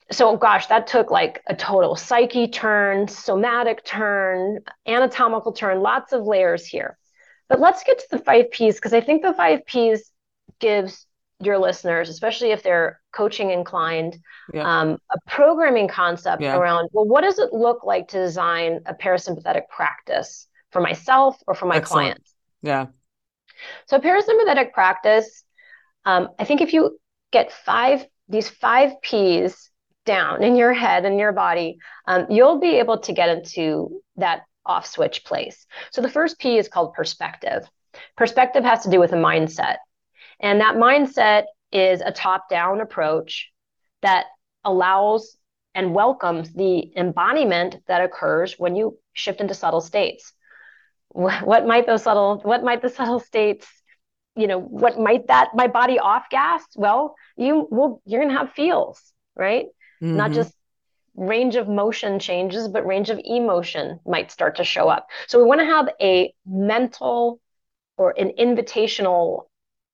S2: so gosh, that took like a total psyche turn, somatic turn, anatomical turn, lots of layers here. But let's get to the five P's, because I think the five P's gives your listeners, especially if they're coaching inclined,
S1: Yeah.
S2: um, a programming concept
S1: Yeah.
S2: around, well, what does it look like to design a parasympathetic practice for myself or for my
S1: Excellent.
S2: clients?
S1: Yeah.
S2: So parasympathetic practice, um, I think if you get five, these five P's down in your head and your body, um, you'll be able to get into that off switch place. So the first P is called perspective. Perspective has to do with a mindset. And that mindset is a top down approach that allows and welcomes the embodiment that occurs when you shift into subtle states. What might those subtle, what might the subtle states, you know, what might that, my body off gas? Well, you will, you're going to have feels, right? Not
S1: Mm-hmm.
S2: just range of motion changes, but range of emotion might start to show up. So we want to have a mental or an invitational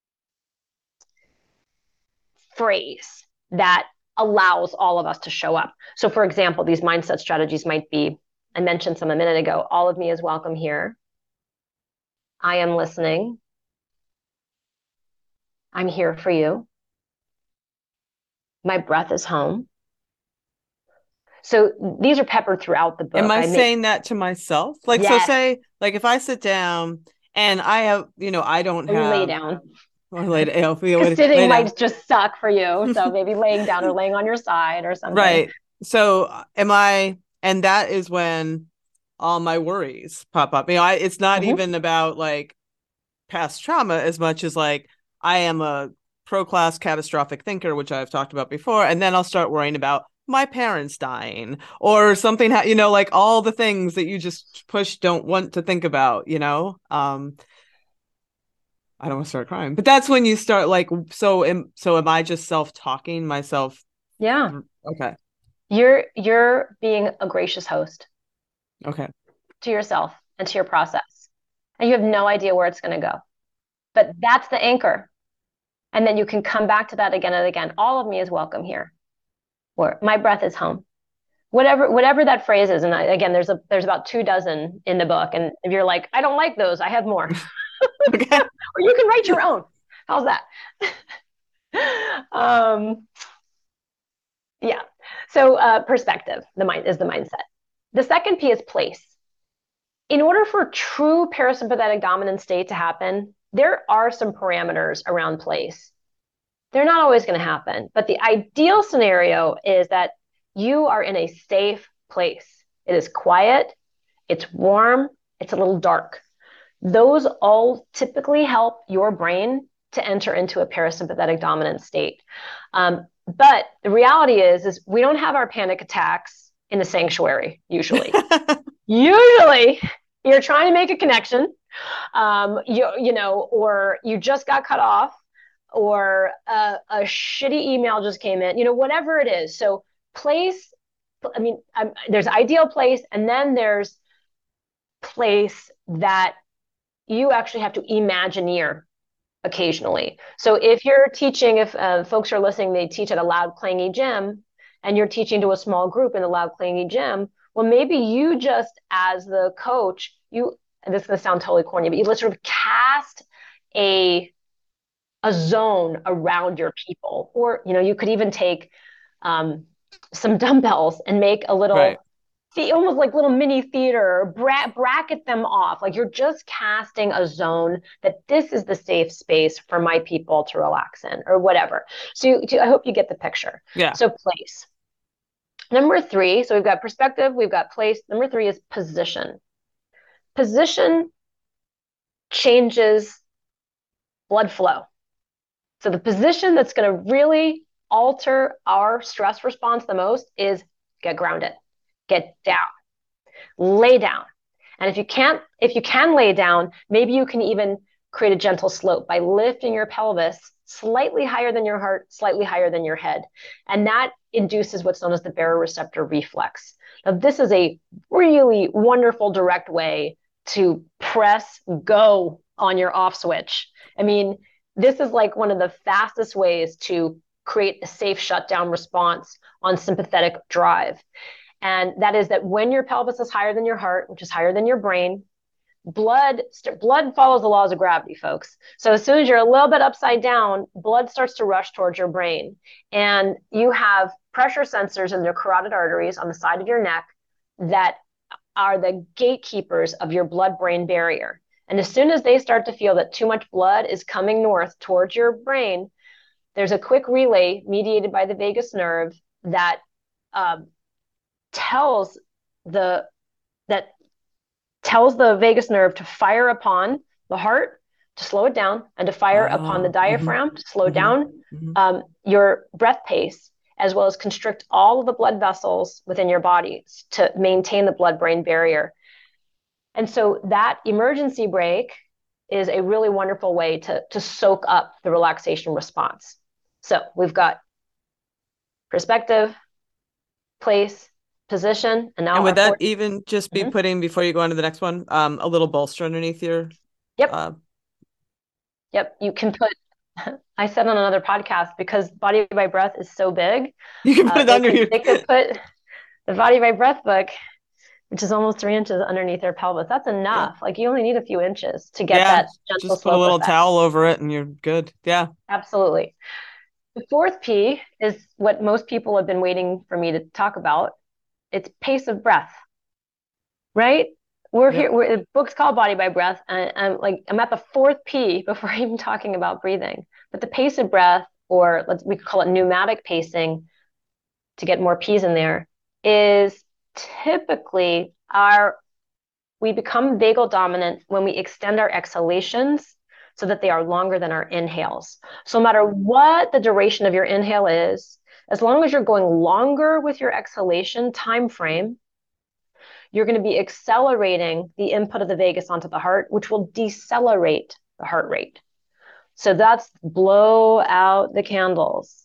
S2: phrase that allows all of us to show up. So, for example, these mindset strategies might be, I mentioned some a minute ago, all of me is welcome here. I am listening. I'm here for you. My breath is home. So these are peppered throughout the
S1: Am
S2: book.
S1: I
S2: I make,
S1: saying that to myself? Like, so
S2: yes,
S1: say, like, if I sit down and I have, you know, I don't
S2: or you lay
S1: have,
S2: down.
S1: or lay, down,
S2: Because
S1: lay, lay
S2: sitting
S1: down.
S2: might just suck for you. So maybe laying down or laying on your side or something.
S1: Right. So am I, and that is when all my worries pop up. You know, I, it's not
S2: Mm-hmm.
S1: even about like past trauma as much as like I am a pro class catastrophic thinker, which I've talked about before. And then I'll start worrying about my parents dying or something, you know, like all the things that you just push don't want to think about, you know? Um, I don't want to start crying, but that's when you start like, so am, so am I just self talking myself?
S2: Yeah.
S1: Through? Okay.
S2: You're you're being a gracious host
S1: Okay.
S2: to yourself and to your process. And you have no idea where it's going to go. But that's the anchor. And then you can come back to that again and again. All of me is welcome here. Or my breath is home. Whatever whatever that phrase is. And I, again, there's a there's about two dozen in the book. And if you're like, I don't like those, I have more.
S1: Okay.
S2: Or you can write your own. How's that? um, yeah. So uh, perspective, the mind is the mindset. The second P is place. In order for true parasympathetic dominant state to happen, there are some parameters around place. They're not always going to happen, but the ideal scenario is that you are in a safe place. It is quiet, it's warm, it's a little dark. Those all typically help your brain to enter into a parasympathetic dominant state. Um, but the reality is, is we don't have our panic attacks in the sanctuary usually. Usually, you're trying to make a connection, um, you you know, or you just got cut off, or a, a shitty email just came in, you know, whatever it is. So place, I mean, I'm, there's ideal place, and then there's place that you actually have to imagineer occasionally. So if you're teaching, if uh, folks are listening, they teach at a loud clangy gym, and you're teaching to a small group in the loud clangy gym, well, maybe you just, as the coach, you, and this is going to sound totally corny, but you let's sort of cast a a zone around your people. Or, you know, you could even take um, some dumbbells and make a
S1: Right.
S2: little, almost like little mini theater, bra- bracket them off. Like you're just casting a zone that this is the safe space for my people to relax in, or whatever. So you, I hope you get the picture.
S1: Yeah.
S2: So place. Number three, so we've got perspective, we've got place. Number three is position. Position changes blood flow. So the position that's going to really alter our stress response the most is get grounded, get down, lay down. And if you can't, if you can lay down, maybe you can even create a gentle slope by lifting your pelvis slightly higher than your heart, slightly higher than your head. And that induces what's known as the baroreceptor reflex. Now, this is a really wonderful, direct way to press go on your off switch. I mean, this is like one of the fastest ways to create a safe shutdown response on sympathetic drive. And that is that when your pelvis is higher than your heart, which is higher than your brain, blood blood follows the laws of gravity, folks. So as soon as you're a little bit upside down, blood starts to rush towards your brain. And you have pressure sensors in the carotid arteries on the side of your neck that are the gatekeepers of your blood-brain barrier. And as soon as they start to feel that too much blood is coming north towards your brain, there's a quick relay mediated by the vagus nerve that um, tells the that tells the vagus nerve to fire upon the heart to slow it down, and to fire oh, upon the diaphragm mm-hmm, to slow mm-hmm, down mm-hmm. Um, your breath pace, as well as constrict all of the blood vessels within your body to maintain the blood-brain barrier. And so that emergency brake is a really wonderful way to, to soak up the relaxation response. So we've got perspective, place, position, and now
S1: and would that
S2: fourth...
S1: even just be mm-hmm. putting, before you go on to the next one, um, a little bolster underneath your...
S2: Yep. Uh... Yep. You can put... I said on another podcast, because Body by Breath is so big,
S1: you can put uh, it under
S2: could,
S1: your...
S2: They could put the Body by Breath book, which is almost three inches underneath their pelvis. That's enough. Yeah. Like, you only need a few inches to get yeah, that gentle
S1: just
S2: slope
S1: put a little
S2: effect.
S1: towel over it and you're good. Yeah.
S2: Absolutely. The fourth P is what most people have been waiting for me to talk about. It's pace of breath, right? We're yep. here. We're, the book's called Body by Breath, and I'm like, I'm at the fourth P before even talking about breathing. But the pace of breath, or let's we could call it pneumatic pacing, to get more P's in there, is typically our we become vagal dominant when we extend our exhalations so that they are longer than our inhales. So no matter what the duration of your inhale is, as long as you're going longer with your exhalation time frame, you're going to be accelerating the input of the vagus onto the heart, which will decelerate the heart rate. So that's blow out the candles.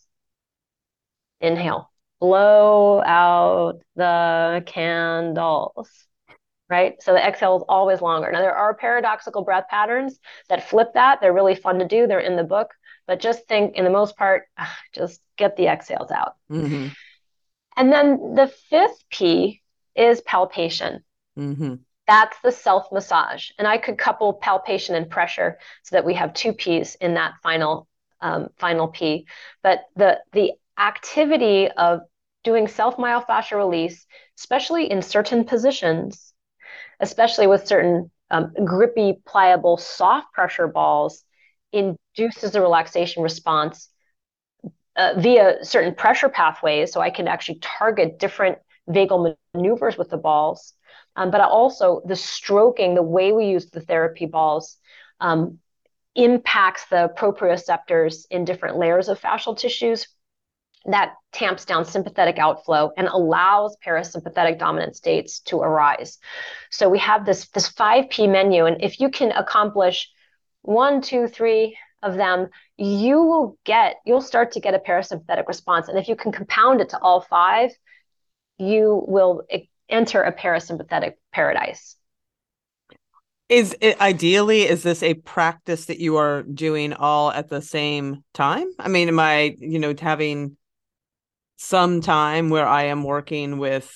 S2: Inhale. Blow out the candles. Right? So the exhale is always longer. Now, there are paradoxical breath patterns that flip that. They're really fun to do. They're in the book. But just think, in the most part, just get the exhales out.
S1: Mm-hmm.
S2: And then the fifth P is palpation.
S1: Mm-hmm.
S2: That's the self-massage. And I could couple palpation and pressure so that we have two Ps in that final um, final P. But the, the activity of doing self-myofascial release, especially in certain positions, especially with certain um, grippy, pliable, soft pressure balls, induces a relaxation response uh, via certain pressure pathways. So I can actually target different vagal maneuvers with the balls. Um, but also the stroking, the way we use the therapy balls, um, impacts the proprioceptors in different layers of fascial tissues. That tamps down sympathetic outflow and allows parasympathetic dominant states to arise. So we have this, this five P menu, and if you can accomplish one, two, three of them, you will get, you'll start to get a parasympathetic response. And if you can compound it to all five, you will enter a parasympathetic paradise.
S1: Is it ideally, is this a practice that you are doing all at the same time? I mean, am I, you know, having some time where I am working with,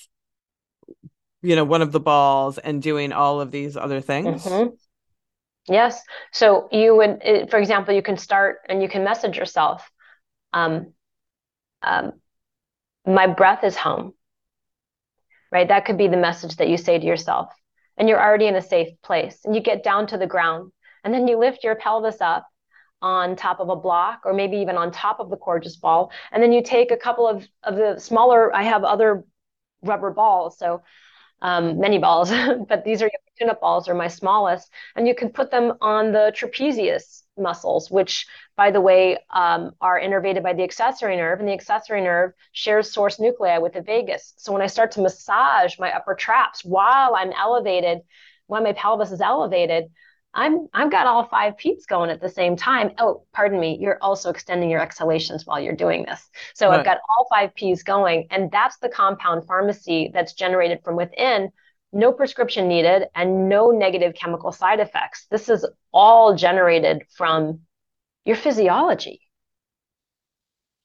S1: you know, one of the balls and doing all of these other things?
S2: Mm-hmm. Yes. So you would, for example, you can start and you can message yourself, um, um, my breath is home, right? That could be the message that you say to yourself, and you're already in a safe place, and you get down to the ground, and then you lift your pelvis up on top of a block, or maybe even on top of the Coregeous ball. And then you take a couple of, of the smaller, I have other rubber balls, so um, many balls, but these are your tune-up balls, are my smallest. And you can put them on the trapezius muscles, which, by the way, um, are innervated by the accessory nerve, and the accessory nerve shares source nuclei with the vagus. So when I start to massage my upper traps while I'm elevated, when my pelvis is elevated, I'm, I've got all five Ps going at the same time. Oh, pardon me. You're also extending your exhalations while you're doing this. So right. I've got all five Ps going, and that's the compound pharmacy that's generated from within. No prescription needed and no negative chemical side effects. This is all generated from your physiology.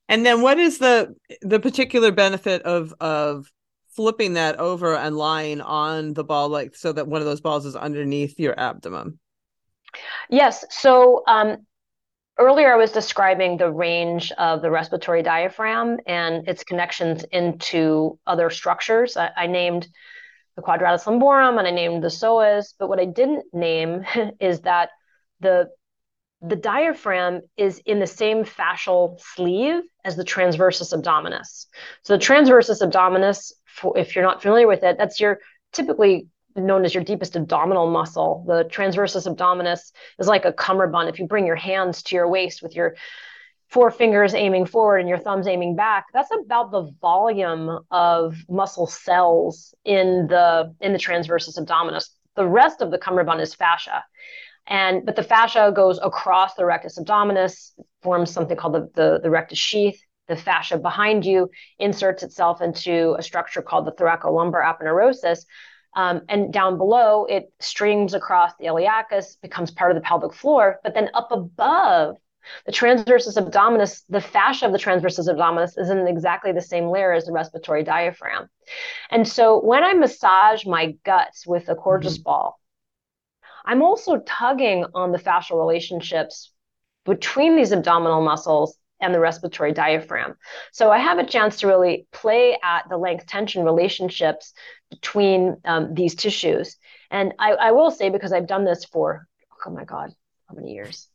S1: And then what is the the particular benefit of of flipping that over and lying on the ball, like so that one of those balls is underneath your abdomen?
S2: Yes. So um, earlier I was describing the range of the respiratory diaphragm and its connections into other structures. I, I named the quadratus lumborum and I named the psoas, but what I didn't name is that the the diaphragm is in the same fascial sleeve as the transversus abdominis. So the transversus abdominis, if you're not familiar with it, that's your typically known as your deepest abdominal muscle. The transversus abdominis is like a cummerbund. If you bring your hands to your waist with your four fingers aiming forward and your thumbs aiming back, that's about the volume of muscle cells in the in the transversus abdominis. The rest of the cummerbund is fascia. And but the fascia goes across the rectus abdominis, forms something called the, the, the rectus sheath. The fascia behind you inserts itself into a structure called the thoracolumbar aponeurosis. Um, and down below, it streams across the iliacus, becomes part of the pelvic floor. But then up above the transversus abdominis, the fascia of the transversus abdominis is in exactly the same layer as the respiratory diaphragm. And so when I massage my guts with a Coregeous
S1: Mhm.
S2: ball, I'm also tugging on the fascial relationships between these abdominal muscles and the respiratory diaphragm. So I have a chance to really play at the length tension relationships between um, these tissues. And I, I will say, because I've done this for, oh my God, how many years?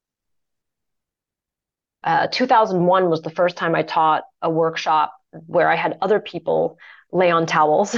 S2: Uh, two thousand one was the first time I taught a workshop where I had other people lay on towels.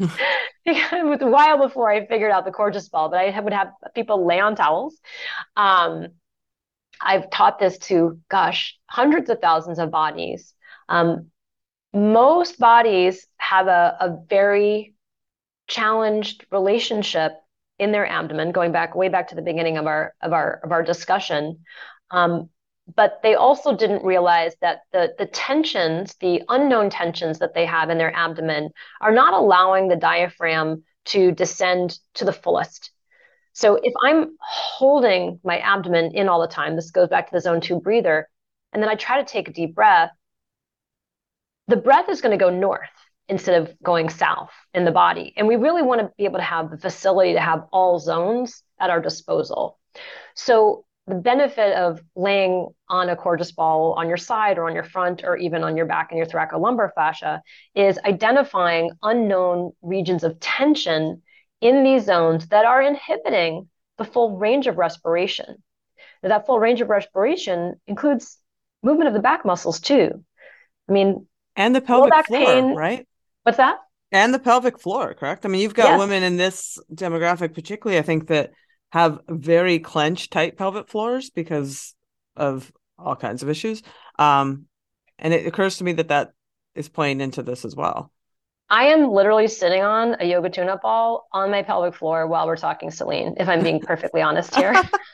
S2: It was a while before I figured out the Coregeous ball, but I would have people lay on towels. Um, I've taught this to, gosh, hundreds of thousands of bodies. Um, most bodies have a, a very challenged relationship in their abdomen, going back way back to the beginning of our of our of our discussion. Um, but they also didn't realize that the the tensions, the unknown tensions that they have in their abdomen, are not allowing the diaphragm to descend to the fullest. So if I'm holding my abdomen in all the time, this goes back to the zone two breather, and then I try to take a deep breath, the breath is going to go north instead of going south in the body. And we really want to be able to have the facility to have all zones at our disposal. So the benefit of laying on a Coregeous ball on your side or on your front or even on your back and your thoracolumbar fascia is identifying unknown regions of tension in these zones that are inhibiting the full range of respiration. Now, that full range of respiration includes movement of the back muscles too. I mean,
S1: And the
S2: low
S1: pelvic
S2: back
S1: floor,
S2: pain.
S1: right?
S2: What's that?
S1: And the pelvic floor, correct? I mean, you've got
S2: Yes.
S1: women in this demographic, particularly, I think, that have very clenched, tight pelvic floors because of all kinds of issues. Um, and it occurs to me that that is playing into this as well.
S2: I am literally sitting on a yoga tune-up ball on my pelvic floor while we're talking, Celine, if I'm being perfectly honest here.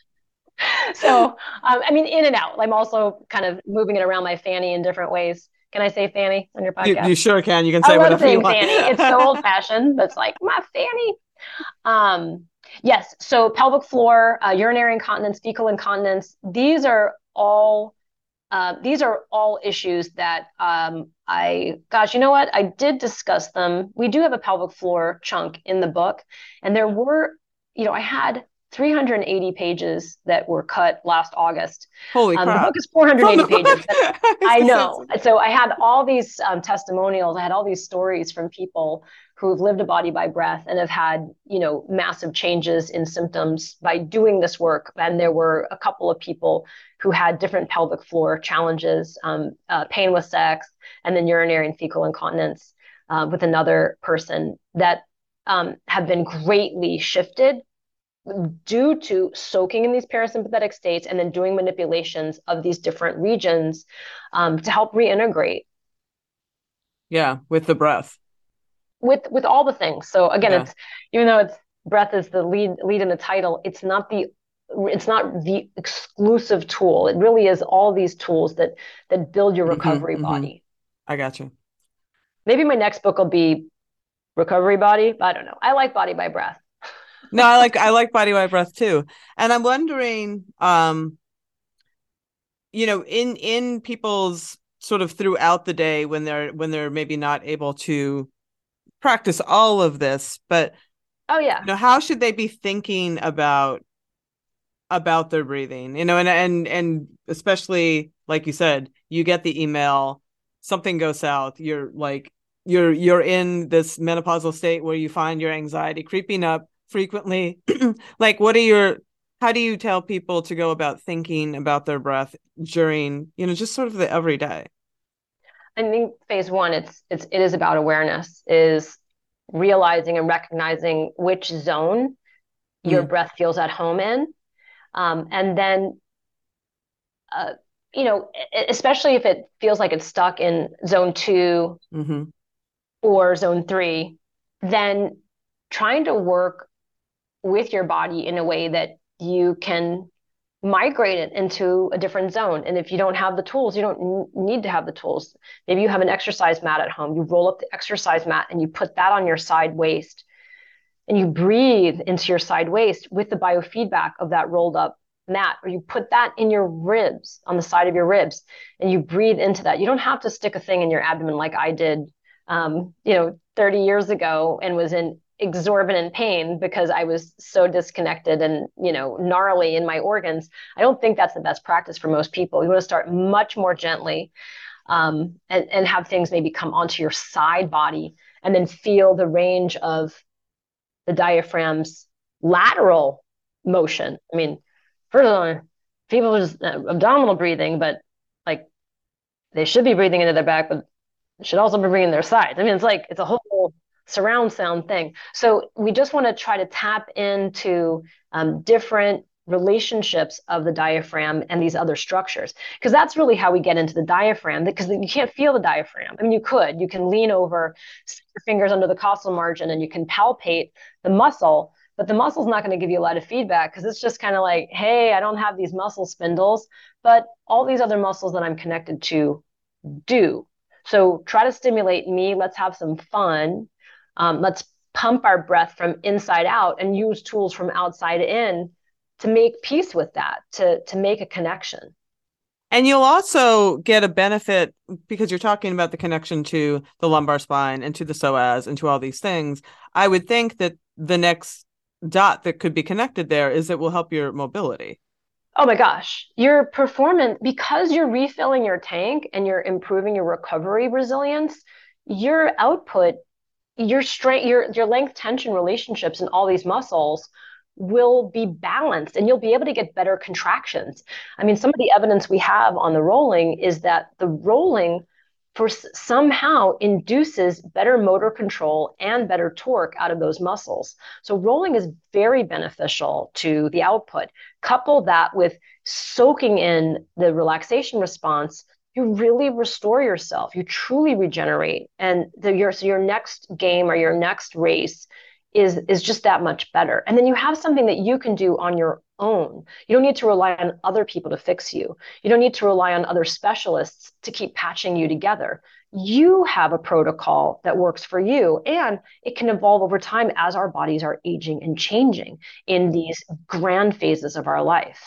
S2: So, um, I mean, in and out. I'm also kind of moving it around my fanny in different ways. Can I say fanny on your
S1: You,
S2: podcast?
S1: you sure can. You can
S2: I
S1: say
S2: love
S1: whatever you
S2: saying
S1: want.
S2: fanny. It's so old fashioned, but it's like my fanny. Um, yes. So pelvic floor, uh, urinary incontinence, fecal incontinence. These are all uh, these are all issues that um, I, gosh, you know what? I did discuss them. We do have a pelvic floor chunk in the book, and there were, you know, I had three hundred eighty pages that were cut last August.
S1: Holy
S2: Um, the book
S1: crap.
S2: is four hundred
S1: From
S2: eighty
S1: the
S2: pages,
S1: book.
S2: but
S1: I was
S2: I
S1: gonna say,
S2: know. So I had all these um, testimonials. I had all these stories from people who've lived a body by breath and have had, you know, massive changes in symptoms by doing this work. And there were a couple of people who had different pelvic floor challenges, um, uh, pain with sex, and then urinary and fecal incontinence uh, with another person that um, have been greatly shifted due to soaking in these parasympathetic states and then doing manipulations of these different regions um, to help reintegrate
S1: yeah, with the breath.
S2: with with all the things. So again,
S1: Yeah.
S2: it's even though it's breath is the lead lead in the title, it's not the it's not the exclusive tool. It really is all these tools that that build your recovery
S1: Mm-hmm, mm-hmm.
S2: body.
S1: I got you.
S2: Maybe my next book will be recovery body. I don't know. I like body by breath.
S1: No, I like I like body by breath too. And I'm wondering, um, you know, in in people's sort of throughout the day when they're when they're maybe not able to practice all of this, but
S2: Oh
S1: you
S2: yeah.
S1: know, how should they be thinking about about their breathing? You know, and and and especially like you said, you get the email, something goes south, you're like you're you're in this menopausal state where you find your anxiety creeping up frequently. Like what are your how do you tell people to go about thinking about their breath during, you know, just sort of the everyday?
S2: I think phase one, it's it's it is about awareness, is realizing and recognizing which zone your
S1: Mm,
S2: breath feels at home in. Um, and then uh, you know, e- especially if it feels like it's stuck in zone two
S1: mm-hmm.
S2: or zone three, then trying to work with your body in a way that you can migrate it into a different zone. And if you don't have the tools, you don't n- need to have the tools. Maybe you have an exercise mat at home. You roll up the exercise mat and you put that on your side waist and you breathe into your side waist with the biofeedback of that rolled up mat, or you put that in your ribs, on the side of your ribs, and you breathe into that. You don't have to stick a thing in your abdomen like I did, um, you know, thirty years ago and was in exorbitant pain because I was so disconnected and, you know, gnarly in my organs. I don't think that's the best practice for most people. You want to start much more gently, um, and, and have things maybe come onto your side body and then feel the range of the diaphragm's lateral motion. I mean, first of all, people just uh, abdominal breathing, but like they should be breathing into their back, but should also be breathing their sides. I mean, it's like it's a whole surround sound thing. So we just want to try to tap into um, different relationships of the diaphragm and these other structures, because that's really how we get into the diaphragm, because you can't feel the diaphragm. I mean, you could, you can lean over, stick your fingers under the costal margin and you can palpate the muscle, but the muscle's not going to give you a lot of feedback because it's just kind of like, hey, I don't have these muscle spindles, but all these other muscles that I'm connected to do. So try to stimulate me. Let's have some fun. Um, let's pump our breath from inside out and use tools from outside in to make peace with that, to to make a connection.
S1: And you'll also get a benefit because you're talking about the connection to the lumbar spine and to the psoas and to all these things. I would think that the next dot that could be connected there is it will help your mobility.
S2: Oh my gosh, your performance, because you're refilling your tank and you're improving your recovery resilience, your output, your strength, your your length tension relationships in all these muscles will be balanced and you'll be able to get better contractions. I mean, some of the evidence we have on the rolling is that the rolling for somehow induces better motor control and better torque out of those muscles. So rolling is very beneficial to the output. Couple that with soaking in the relaxation response, you really restore yourself. You truly regenerate, and the, your so your next game or your next race is is just that much better. And then you have something that you can do on your own. You don't need to rely on other people to fix you. You don't need to rely on other specialists to keep patching you together. You have a protocol that works for you, and it can evolve over time as our bodies are aging and changing in these grand phases of our life.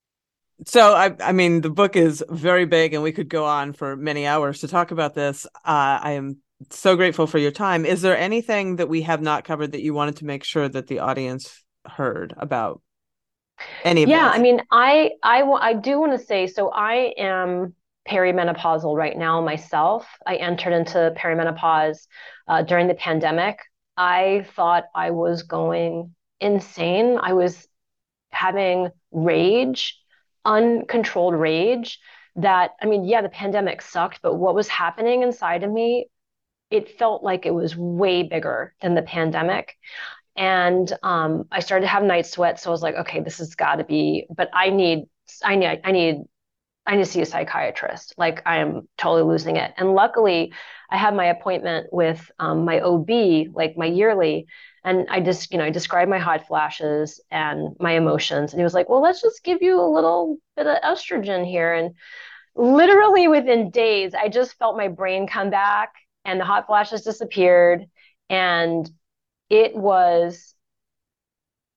S1: So I I mean the book is very big and we could go on for many hours to talk about this. Uh, I am so grateful for your time. Is there anything that we have not covered that you wanted to make sure that the audience heard about any of
S2: Yeah, I
S1: this?
S2: mean, I I I do want to say, so I am perimenopausal right now myself. I entered into perimenopause uh, during the pandemic. I thought I was going insane. I was having rage, uncontrolled rage that, I mean, yeah, the pandemic sucked, but what was happening inside of me, it felt like it was way bigger than the pandemic. And um, I started to have night sweats. So I was like, okay, this has got to be, but I need, I need, I need, I need to see a psychiatrist. Like I am totally losing it. And luckily, I had my appointment with um, my O B, like my yearly, and I just, you know, I described my hot flashes and my emotions. And he was like, well, let's just give you a little bit of estrogen here. And literally within days, I just felt my brain come back and the hot flashes disappeared. And it was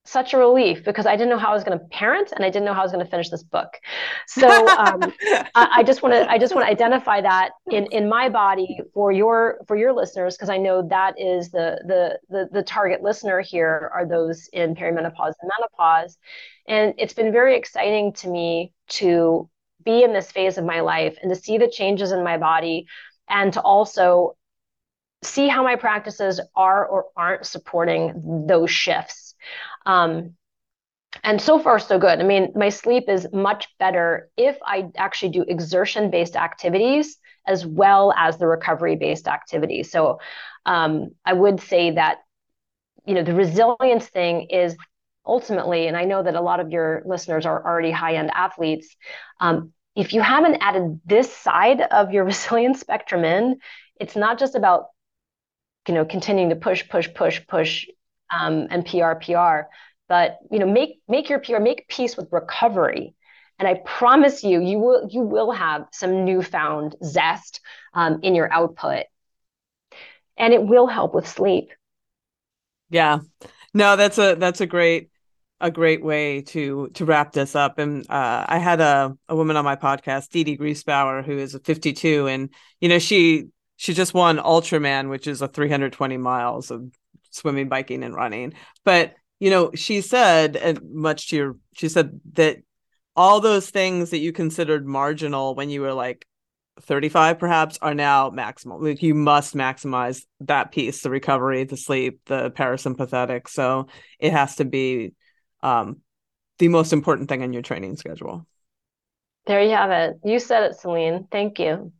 S2: such a relief because I didn't know how I was going to parent and I didn't know how I was going to finish this book. So um, I, I just want to I just want to identify that in, in my body for your for your listeners, because I know that is the, the the the target listener here are those in perimenopause and menopause. And it's been very exciting to me to be in this phase of my life and to see the changes in my body, and to also see how my practices are or aren't supporting those shifts. Um, and so far, so good. I mean, my sleep is much better if I actually do exertion-based activities as well as the recovery-based activities. So um, I would say that, you know, the resilience thing is ultimately, and I know that a lot of your listeners are already high-end athletes, um, if you haven't added this side of your resilience spectrum in, it's not just about, you know, continuing to push, push, push, push, um, and P R, P R, but, you know, make, make your P R, make peace with recovery. And I promise you, you will, you will have some newfound zest, um, in your output, and it will help with sleep.
S1: Yeah, no, that's a, that's a great, a great way to, to wrap this up. And, uh, I had a, a woman on my podcast, Dee Dee Griesbauer, who is a fifty-two, and, you know, she, she just won Ultraman, which is a three hundred twenty miles of swimming, biking, and running. But, you know, she said, and much to your, she said that all those things that you considered marginal when you were like thirty-five, perhaps, are now maximal. Like, you must maximize that piece, the recovery, the sleep, the parasympathetic. So it has to be um, the most important thing on your training schedule.
S2: There you have it. You said it, Celine. Thank you.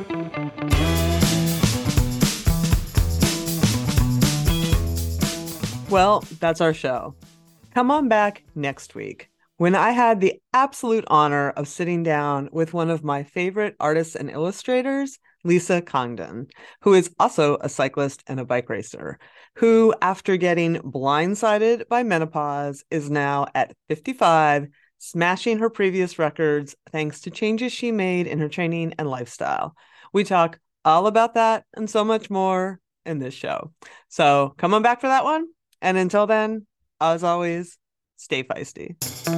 S1: Well, that's our show. Come on back next week when I had the absolute honor of sitting down with one of my favorite artists and illustrators, Lisa Congdon, who is also a cyclist and a bike racer, who, after getting blindsided by menopause, is now at fifty-five, smashing her previous records thanks to changes she made in her training and lifestyle. We talk all about that and so much more in this show. So come on back for that one. And until then, as always, stay feisty.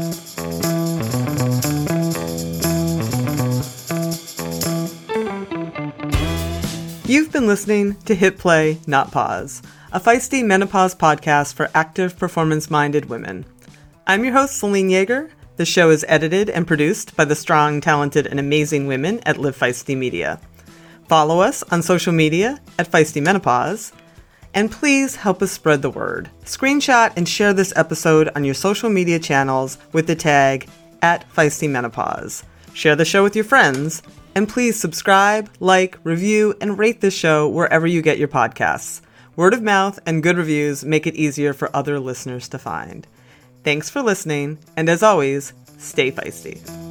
S1: You've been listening to Hit Play, Not Pause, a feisty menopause podcast for active, performance-minded women. I'm your host, Celine Yeager. The show is edited and produced by the strong, talented, and amazing women at Live Feisty Media. Follow us on social media at Feisty Menopause. And please help us spread the word. Screenshot and share this episode on your social media channels with the tag at Feisty Menopause. Share the show with your friends. And please subscribe, like, review, and rate this show wherever you get your podcasts. Word of mouth and good reviews make it easier for other listeners to find. Thanks for listening, and as always, stay feisty.